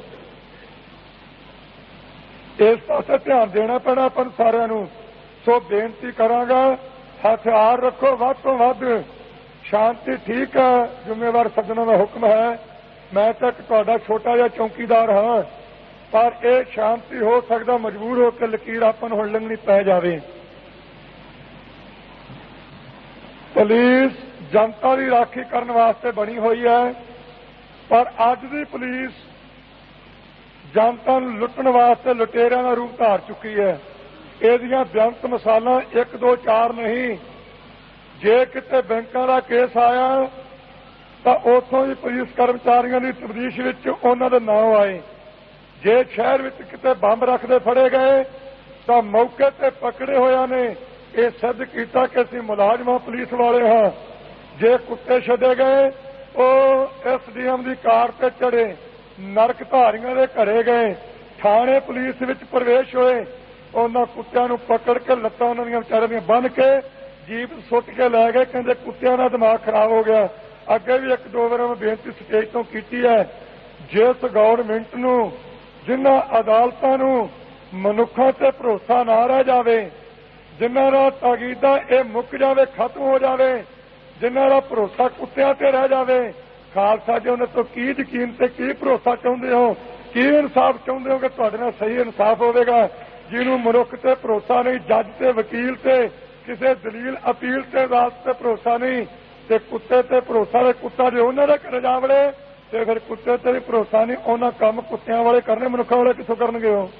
ਇਸ ਪਾਸੇ ਧਿਆਨ ਦੇਣਾ ਪੈਣਾ ਆਪਾਂ ਨੂੰ ਸਾਰਿਆਂ ਨੂੰ। ਸੋ ਬੇਨਤੀ ਕਰਾਂਗਾ, ਹਥਿਆਰ ਰੱਖੋ ਵੱਧ ਤੋਂ ਵੱਧ, ਸ਼ਾਂਤੀ ਠੀਕ ਹੈ, ਜ਼ਿੰਮੇਵਾਰ ਸੱਜਣਾਂ ਦਾ ਹੁਕਮ ਹੈ, ਮੈਂ ਤਾਂ ਤੁਹਾਡਾ ਛੋਟਾ ਜਿਹਾ ਚੌਕੀਦਾਰ ਹਾਂ, ਪਰ ਇਹ ਸ਼ਾਂਤੀ ਹੋ ਸਕਦਾ ਮਜਬੂਰ ਹੋ ਕੇ ਲਕੀਰ ਆਪਾਂ ਨੂੰ ਹੁਣ ਲੰਘਣੀ ਪੈ ਜਾਵੇ। ਪੁਲਿਸ ਜਨਤਾ ਦੀ ਰਾਖੀ ਕਰਨ ਵਾਸਤੇ ਬਣੀ ਹੋਈ ਹੈ, ਪਰ ਅੱਜ ਦੀ ਪੁਲਿਸ ਜਨਤਾ ਨੂੰ ਲੁੱਟਣ ਵਾਸਤੇ ਲੁਟੇਰਿਆਂ ਦਾ ਰੂਪ ਧਾਰ ਚੁੱਕੀ ਹੈ। ਇਹਦੀਆਂ ਬੇਅੰਤ ਮਿਸਾਲਾਂ ਇੱਕ ਦੋ ਚਾਰ ਨਹੀਂ। ਜੇ ਕਿਤੇ ਬੈਂਕਾਂ ਦਾ ਕੇਸ ਆਇਆ ਤਾਂ ਉੱਥੋਂ ਹੀ ਪੁਲਿਸ ਕਰਮਚਾਰੀਆਂ ਦੀ ਤਬਦੀਸ਼ ਵਿੱਚ ਉਹਨਾਂ ਦੇ ਨਾਂ ਆਏ। ਜੇ ਸ਼ਹਿਰ ਵਿੱਚ ਕਿਤੇ ਬੰਬ ਰੱਖਦੇ ਫੜੇ ਗਏ ਤਾਂ ਮੌਕੇ ਤੇ ਪਕੜੇ ਹੋਇਆਂ ਨੇ ਇਹ ਸਿੱਧ ਕੀਤਾ ਕਿ ਅਸੀਂ ਮੁਲਾਜ਼ਮਾਂ ਪੁਲਿਸ ਵਾਲੇ ਹਾਂ। ਜੇ ਕੁੱਤੇ ਛੱਡੇ ਗਏ ਉਹ ਐਸ ਡੀ ਐਮ ਦੀ ਕਾਰ ਤੇ ਚੜੇ, ਨਰਕ ਧਾਰੀਆਂ ਦੇ ਘਰੇ ਗਏ, ਥਾਣੇ ਪੁਲਿਸ ਵਿੱਚ ਪ੍ਰਵੇਸ਼ ਹੋਏ, ਉਹਨਾਂ ਕੁੱਤਿਆਂ ਨੂੰ ਪਕੜ ਕੇ ਲੱਤਾਂ ਉਹਨਾਂ ਦੀਆਂ ਵਿਚਾਰਿਆਂ ਦੀਆਂ ਬੰਨ੍ਹ ਕੇ ਜੀਪ ਸੁੱਟ ਕੇ ਲੈ ਗਏ, ਕਹਿੰਦੇ ਕੁੱਤਿਆਂ ਦਾ ਦਿਮਾਗ ਖਰਾਬ ਹੋ ਗਿਆ। ਅੱਗੇ ਵੀ ਇੱਕ ਦੋ ਵਾਰ ਮੈਂ ਬੇਨਤੀ ਸਟੇਜ ਤੋਂ ਕੀਤੀ ਹੈ, ਜਿਸ ਗੌਰਮਿੰਟ ਨੂੰ, ਜਿਨ੍ਹਾਂ ਅਦਾਲਤਾਂ ਨੂੰ ਮਨੁੱਖਾਂ ਤੇ ਭਰੋਸਾ ਨਾ ਰਹਿ ਜਾਵੇ, ਜਿਨ੍ਹਾਂ ਦਾ ਤਾਕੀਦਾ ਇਹ ਮੁੱਕ ਜਾਵੇ, ਖਤਮ ਹੋ ਜਾਵੇ, ਜਿਨ੍ਹਾਂ ਦਾ ਭਰੋਸਾ ਕੁੱਤਿਆਂ ਤੇ ਰਹਿ ਜਾਵੇ, ਖਾਲਸਾ ਜੀ ਉਹਨਾਂ ਤੋਂ ਕੀ ਯਕੀਨ ਤੇ ਕੀ ਭਰੋਸਾ ਚਾਹੁੰਦੇ ਹੋ, ਕੀ ਇਨਸਾਫ ਚਾਹੁੰਦੇ ਹੋ ਕਿ ਤੁਹਾਡੇ ਨਾਲ ਸਹੀ ਇਨਸਾਫ ਹੋਵੇਗਾ। ਜਿਹਨੂੰ ਮਨੁੱਖ ਤੇ ਭਰੋਸਾ ਨਹੀਂ, ਜੱਜ ਤੇ ਵਕੀਲ ਤੇ ਕਿਸੇ ਦਲੀਲ ਅਪੀਲ ਤੇ ਅਦਾਲਤ ਤੇ ਭਰੋਸਾ ਨਹੀਂ, ਤੇ ਕੁੱਤੇ ਤੇ ਭਰੋਸਾ ਦੇ ਕੁੱਤਾ ਜੇ ਉਹਨਾਂ ਦਾ ਘਰ ਜਾ ਵੜੇ ਤੇ ਫਿਰ ਕੁੱਤੇ ਤੇ ਵੀ ਭਰੋਸਾ ਨਹੀਂ, ਉਹਨਾਂ ਕੰਮ ਕੁੱਤਿਆਂ ਵਾਲੇ ਕਰਨੇ, ਮਨੁੱਖਾਂ ਵਾਲੇ ਕਿੱਥੋਂ ਕਰਨਗੇ। ਉਹ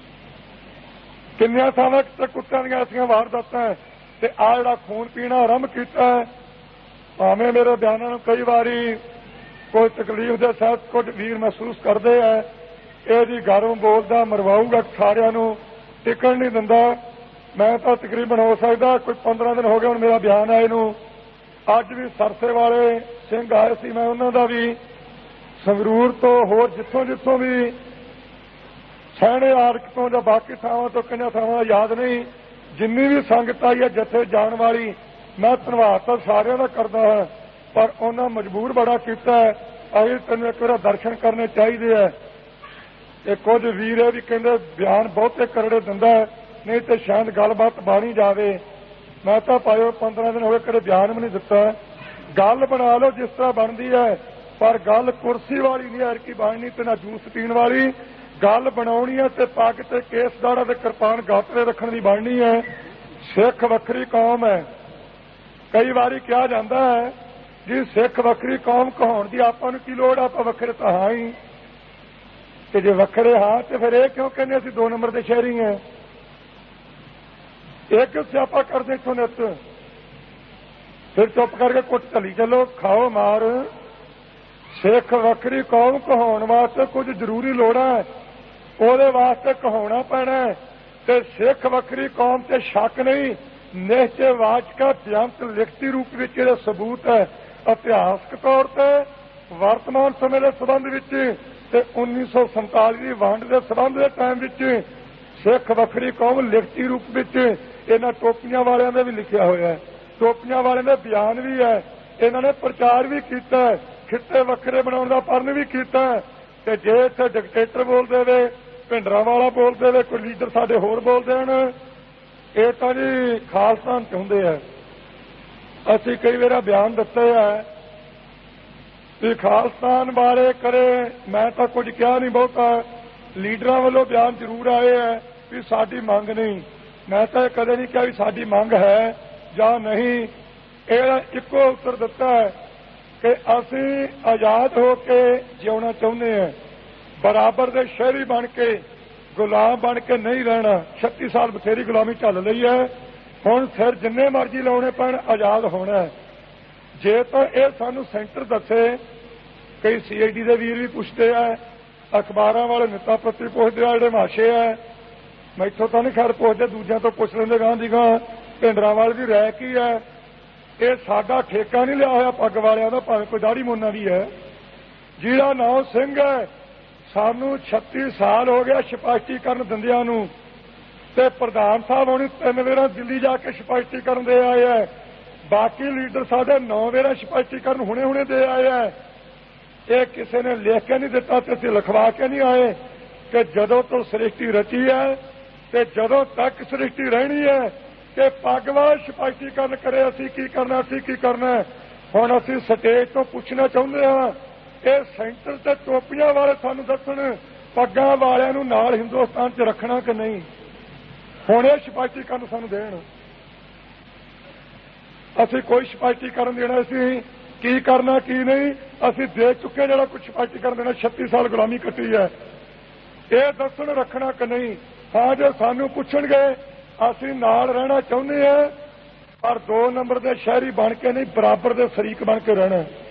ਕਿੰਨੀਆਂ ਥਾਵਾਂ ਤੇ ਕੁੱਤਿਆਂ ਦੀਆਂ ਐਸੀਆਂ ਵਾਰਦਾਤਾਂ ਤੇ ਆ ਜਿਹੜਾ ਖੂਨ ਪੀਣਾ ਆਰੰਭ ਕੀਤਾ ਹੈ। ਭਾਵੇਂ ਮੇਰੇ ਬਿਆਨਾਂ ਨੂੰ ਕਈ ਵਾਰੀ ਕੋਈ ਤਕਲੀਫ ਦੇ ਸਹਿਤ ਕੁਝ ਵੀਰ ਮਹਿਸੂਸ ਕਰਦੇ ਹੈ, ਇਹਦੀ ਗਰਮ ਬੋਲਦਾ ਮਰਵਾਊਗਾ, ਸਾਰਿਆਂ ਨੂੰ ਟਿਕਣ ਨਹੀਂ ਦਿੰਦਾ। ਮੈਂ ਤਾਂ ਤਕਰੀਬਨ ਹੋ ਸਕਦਾ ਕੋਈ ਪੰਦਰਾਂ ਦਿਨ ਹੋ ਗਏ ਹੁਣ ਮੇਰਾ ਬਿਆਨ ਆਏ ਨੂੰ। ਅੱਜ ਵੀ ਸਰਸੇ ਵਾਲੇ ਸਿੰਘ ਆਏ ਸੀ, ਮੈਂ ਉਹਨਾਂ ਦਾ ਵੀ ਸੰਗਰੂਰ ਤੋਂ ਹੋਰ ਜਿੱਥੋਂ ਜਿੱਥੋਂ ਵੀ ਸੈਣੇ ਆਰਕ ਤੋਂ ਜਾਂ ਬਾਕੀ ਥਾਵਾਂ ਤੋਂ ਕਿੰਨੀਆਂ ਥਾਵਾਂ ਯਾਦ ਨਹੀਂ, ਜਿੰਨੀ ਵੀ ਸੰਗਤ ਆਈ ਹੈ ਜੱਥੇ ਜਾਣ ਵਾਲੀ, ਮੈਂ ਧੰਨਵਾਦ ਤਾਂ ਸਾਰਿਆਂ ਦਾ ਕਰਦਾ ਹਾਂ, ਪਰ ਉਹਨਾਂ ਮਜਬੂਰ ਬੜਾ ਕੀਤਾ ਹੈ। ਅਸੀਂ ਤੈਨੂੰ ਇੱਕ ਵਾਰ ਦਰਸ਼ਨ ਕਰਨੇ ਚਾਹੀਦੇ ਹੈ। ਇਹ ਕੁਝ ਵੀਰ ਇਹ ਵੀ ਕਹਿੰਦੇ ਬਿਆਨ ਬਹੁਤੇ ਕਰੜੇ ਦਿੰਦਾ ਨਹੀਂ ਤੇ ਸ਼ਾਇਦ ਗੱਲਬਾਤ ਬਾਣੀ ਜਾਵੇ। ਮੈਂ ਤਾਂ ਪਾਇਓ ਪੰਦਰਾਂ ਦਿਨ ਹੋ ਗਏ ਕਦੇ ਬਿਆਨ ਵੀ ਨਹੀਂ ਦਿੱਤਾ। ਗੱਲ ਬਣਾ ਲਓ ਜਿਸ ਤਰ੍ਹਾਂ ਬਣਦੀ ਹੈ, ਪਰ ਗੱਲ ਕੁਰਸੀ ਵਾਲੀ ਨਹੀਂ ਐਰਕੀ ਬਣਨੀ ਤੇ ਨਾ ਜੂਸ ਪੀਣ ਵਾਲੀ। ਗੱਲ ਬਣਾਉਣੀ ਹੈ ਤੇ ਪੱਗ ਤੇ ਕੇਸ ਦਾੜਾ ਤੇ ਕਿਰਪਾਨ ਗਾਤਰੇ ਰੱਖਣ ਦੀ ਬਣਨੀ ਹੈ। ਸਿੱਖ ਵੱਖਰੀ ਕੌਮ ਹੈ। ਕਈ ਵਾਰੀ ਕਿਹਾ ਜਾਂਦਾ ਹੈ ਜੀ ਸਿੱਖ ਵੱਖਰੀ ਕੌਮ ਕਹਾਉਣ ਦੀ ਆਪਾਂ ਨੂੰ ਕੀ ਲੋੜ, ਆਪਾਂ ਵੱਖਰੇ ਤਾਂ ਹਾਂ ਹੀ। ਤੇ ਜੇ ਵੱਖਰੇ ਹਾਂ ਤੇ ਫਿਰ ਇਹ ਕਿਉਂ ਕਹਿੰਦੇ ਅਸੀਂ ਦੋ ਨੰਬਰ ਦੇ ਸ਼ਹਿਰੀ ਹਾਂ। ਇਹ ਕਿਉਂ ਸਿਆਪਾ ਕਰਦੇ ਇੱਥੋਂ ਨਿੱਤ। ਫਿਰ ਚੁੱਪ ਕਰਕੇ ਕੁੱਟ ਢਲੀ ਚੱਲੋ, ਖਾਓ ਮਾਰ। ਸਿੱਖ ਵੱਖਰੀ ਕੌਮ ਕਹਾਉਣ ਵਾਸਤੇ ਕੁਝ ਜ਼ਰੂਰੀ ਲੋੜਾਂ ਹੈ, ਉਹਦੇ ਵਾਸਤੇ ਕਹਾਉਣਾ ਪੈਣਾ। ਤੇ ਸਿੱਖ ਵੱਖਰੀ ਕੌਮ ਤੇ ਸ਼ੱਕ ਨਹੀਂ, ਨਿਸ਼ਚੈ ਵਾਚਕਾ ਬੇਅੰਤ ਲਿਖਤੀ ਰੂਪ ਵਿੱਚ ਇਹਦੇ ਸਬੂਤ ਹੈ। ਇਤਿਹਾਸਕ ਤੌਰ ਤੇ ਵਰਤਮਾਨ ਸਮੇਂ ਦੇ ਸੰਬੰਧ ਵਿੱਚ ਤੇ ਉੱਨੀ ਸੌ ਸੰਤਾਲੀ ਦੀ ਵੰਡ ਦੇ ਸੰਬੰਧ ਦੇ ਟਾਈਮ ਵਿੱਚ ਸਿੱਖ ਵੱਖਰੀ ਕੌਮ ਲਿਖਤੀ ਰੂਪ ਵਿੱਚ ਇਹਨਾਂ ਟੋਪੀਆਂ ਵਾਲਿਆਂ ਦਾ ਵੀ ਲਿਖਿਆ ਹੋਇਆ ਹੈ। ਟੋਪੀਆਂ ਵਾਲਿਆਂ ਦੇ ਬਿਆਨ ਵੀ ਹੈ, ਇਹਨਾਂ ਨੇ ਪ੍ਰਚਾਰ ਵੀ ਕੀਤਾ ਹੈ, ਖਿੱਤੇ ਵੱਖਰੇ ਬਣਾਉਣ ਦਾ ਪਰਨ ਵੀ ਕੀਤਾ ਹੈ। ਤੇ ਜੇ ਇੱਥੇ ਡਿਕਟੇਟਰ ਬੋਲਦੇ ਵੇ, ਭਿੰਡਰਾਂ ਵਾਲਾ ਬੋਲਦੇ ਵੇ, ਕੋਈ ਲੀਡਰ ਸਾਡੇ ਹੋਰ ਬੋਲਦੇ ਹਨ, ਇਹ ਤਾਂ ਜੀ ਖਾਲਸਾ ਚਾਹੁੰਦੇ ਆ। ਅਸੀਂ ਕਈ ਵਾਰ ਬਿਆਨ ਦਿੱਤੇ ਹੈ ਵੀ ਖਾਲਸਤਾਨ ਬਾਰੇ ਕਰੇ ਮੈਂ ਤਾਂ ਕੁਝ ਕਿਹਾ ਨਹੀਂ ਬਹੁਤਾ, ਲੀਡਰਾਂ ਵੱਲੋਂ ਬਿਆਨ ਜ਼ਰੂਰ ਆਏ ਹੈ ਵੀ ਸਾਡੀ ਮੰਗ ਨਹੀਂ। ਮੈਂ ਤਾਂ ਕਦੇ ਨਹੀਂ ਕਿਹਾ ਵੀ ਸਾਡੀ ਮੰਗ ਹੈ ਜਾਂ ਨਹੀਂ। ਇਹਦਾ ਇੱਕੋ ਉੱਤਰ ਦਿੱਤਾ ਹੈ ਕਿ ਅਸੀਂ ਆਜ਼ਾਦ ਹੋ ਕੇ ਜਿਉਣਾ ਚਾਹੁੰਦੇ ਹਾਂ, ਬਰਾਬਰ ਦੇ ਸ਼ਹਿਰੀ ਬਣ ਕੇ, ਗੁਲਾਮ ਬਣ ਕੇ ਨਹੀਂ ਰਹਿਣਾ। ਛੱਤੀ ਸਾਲ ਬਥੇਰੀ ਗੁਲਾਮੀ ਝੱਲ ਲਈ ਹੈ, ਹੁਣ ਸਿਰ ਜਿੰਨੇ ਮਰਜ਼ੀ ਲਾਉਣੇ ਪੈਣ, ਆਜ਼ਾਦ ਹੋਣਾ ਹੈ। ਜੇ ਤਾਂ ਇਹ ਸਾਨੂੰ ਸੈਂਟਰ ਦੱਸੇ, ਕਈ ਸੀ ਆਈ ਡੀ ਦੇ ਵੀਰ ਵੀ ਪੁੱਛਦੇ ਆ, ਅਖਬਾਰਾਂ ਵਾਲੇ ਨੇਤਾ ਪੱਤਰੀ ਪੁੱਛਦੇ ਆ, ਜਿਹੜੇ ਮਾਸ਼ੇ ਆ, ਮੈਥੋਂ ਤਾਂ ਨਹੀਂ ਖੈਰ ਪੁੱਛਦੇ, ਦੂਜਿਆਂ ਤੋਂ ਪੁੱਛ ਲੈਂਦੇ ਗਾਂ ਦੀ ਗਾਂ ਭਿੰਡਰਾਂ ਵਾਲੇ ਦੀ ਰਹਿ ਕੀ ਹੈ। ਇਹ ਸਾਡਾ ਠੇਕਾ ਨਹੀਂ ਲਿਆ ਹੋਇਆ ਪੱਗ ਵਾਲਿਆਂ ਦਾ, ਭਾਵੇਂ ਕੋਈ ਦਾੜੀ ਮੋਨਾ ਵੀ ਹੈ। ਜਿਹੜਾ ਨਾਂ ਸਿੰਘ ਹੈ, ਸਾਨੂੰ ਛੱਤੀ ਸਾਲ ਹੋ ਗਿਆ ਸਪਸ਼ਟੀਕਰਨ ਦਿੰਦਿਆਂ ਨੂੰ, ਤੇ ਪ੍ਰਧਾਨ ਸਾਹਿਬ ਹੁਣੀ ਤਿੰਨ ਵੇਰਾਂ ਦਿੱਲੀ ਜਾ ਕੇ ਸਪਸ਼ਟੀਕਰਨ ਦੇ ਆਏ ਹੈ। ਬਾਕੀ ਲੀਡਰ ਸਾਡੇ ਨੌ ਵੇਰਾਂ ਸਪਸ਼ਟੀਕਰਨ ਹੁਣੇ ਹੁਣੇ ਦੇ ਆਏ ਹੈ। ਇਹ ਕਿਸੇ ਨੇ ਲਿਖ ਕੇ ਨਹੀਂ ਦਿੱਤਾ ਤੇ ਅਸੀਂ ਲਿਖਵਾ ਕੇ ਨਹੀਂ ਆਏ ਕਿ ਜਦੋਂ ਤੋਂ ਸ੍ਰਿਸ਼ਟੀ ਰਚੀ ਹੈ ਤੇ ਜਦੋਂ ਤੱਕ ਸ੍ਰਿਸ਼ਟੀ ਰਹਿਣੀ ਹੈ ਕਿ ਪੱਗ ਵਾਲਾ ਸਪਸ਼ਟੀਕਰਨ ਕਰੇ ਅਸੀਂ ਕੀ ਕਰਨਾ, ਅਸੀਂ ਕੀ ਕਰਨਾ। ਹੁਣ ਅਸੀਂ ਸਟੇਜ ਤੋਂ ਪੁੱਛਣਾ ਚਾਹੁੰਦੇ ਹਾਂ, ਇਹ ਸੈਂਟਰ ਤੇ ਟੋਪੀਆਂ ਵਾਲੇ ਸਾਨੂੰ ਦੱਸਣ ਪੱਗਾਂ ਵਾਲਿਆਂ ਨੂੰ ਨਾਲ ਹਿੰਦੁਸਤਾਨ 'ਚ ਰੱਖਣਾ ਕਿ ਨਹੀਂ। ਹੁਣ ਇਹ ਸਪਸ਼ਟੀਕਰਨ ਸਾਨੂੰ ਦੇਣ। ਅਸੀਂ ਕੋਈ ਸਪਸ਼ਟੀਕਰਨ ਦੇਣਾ, ਅਸੀਂ ਕੀ ਕਰਨਾ ਕੀ ਨਹੀਂ ਅਸੀਂ ਦੇ ਚੁੱਕੇ। ਜਿਹੜਾ ਕੁਝ ਸਪਸ਼ਟੀਕਰਨ ਦੇਣਾ, ਛੱਤੀ ਸਾਲ ਗੁਲਾਮੀ ਕੱਟੀ ਹੈ, ਇਹ ਦੱਸਣ ਰੱਖਣਾ ਕਿ ਨਹੀਂ। ਹਾਂ ਜੇ ਸਾਨੂੰ ਪੁੱਛਣਗੇ ਅਸੀਂ ਨਾਲ ਰਹਿਣਾ ਚਾਹੁੰਦੇ ਹਾਂ, ਪਰ ਦੋ ਨੰਬਰ ਦੇ ਸ਼ਹਿਰੀ ਬਣ ਕੇ ਨਹੀਂ, ਬਰਾਬਰ ਦੇ ਸ਼ਰੀਕ ਬਣ ਕੇ ਰਹਿਣਾ।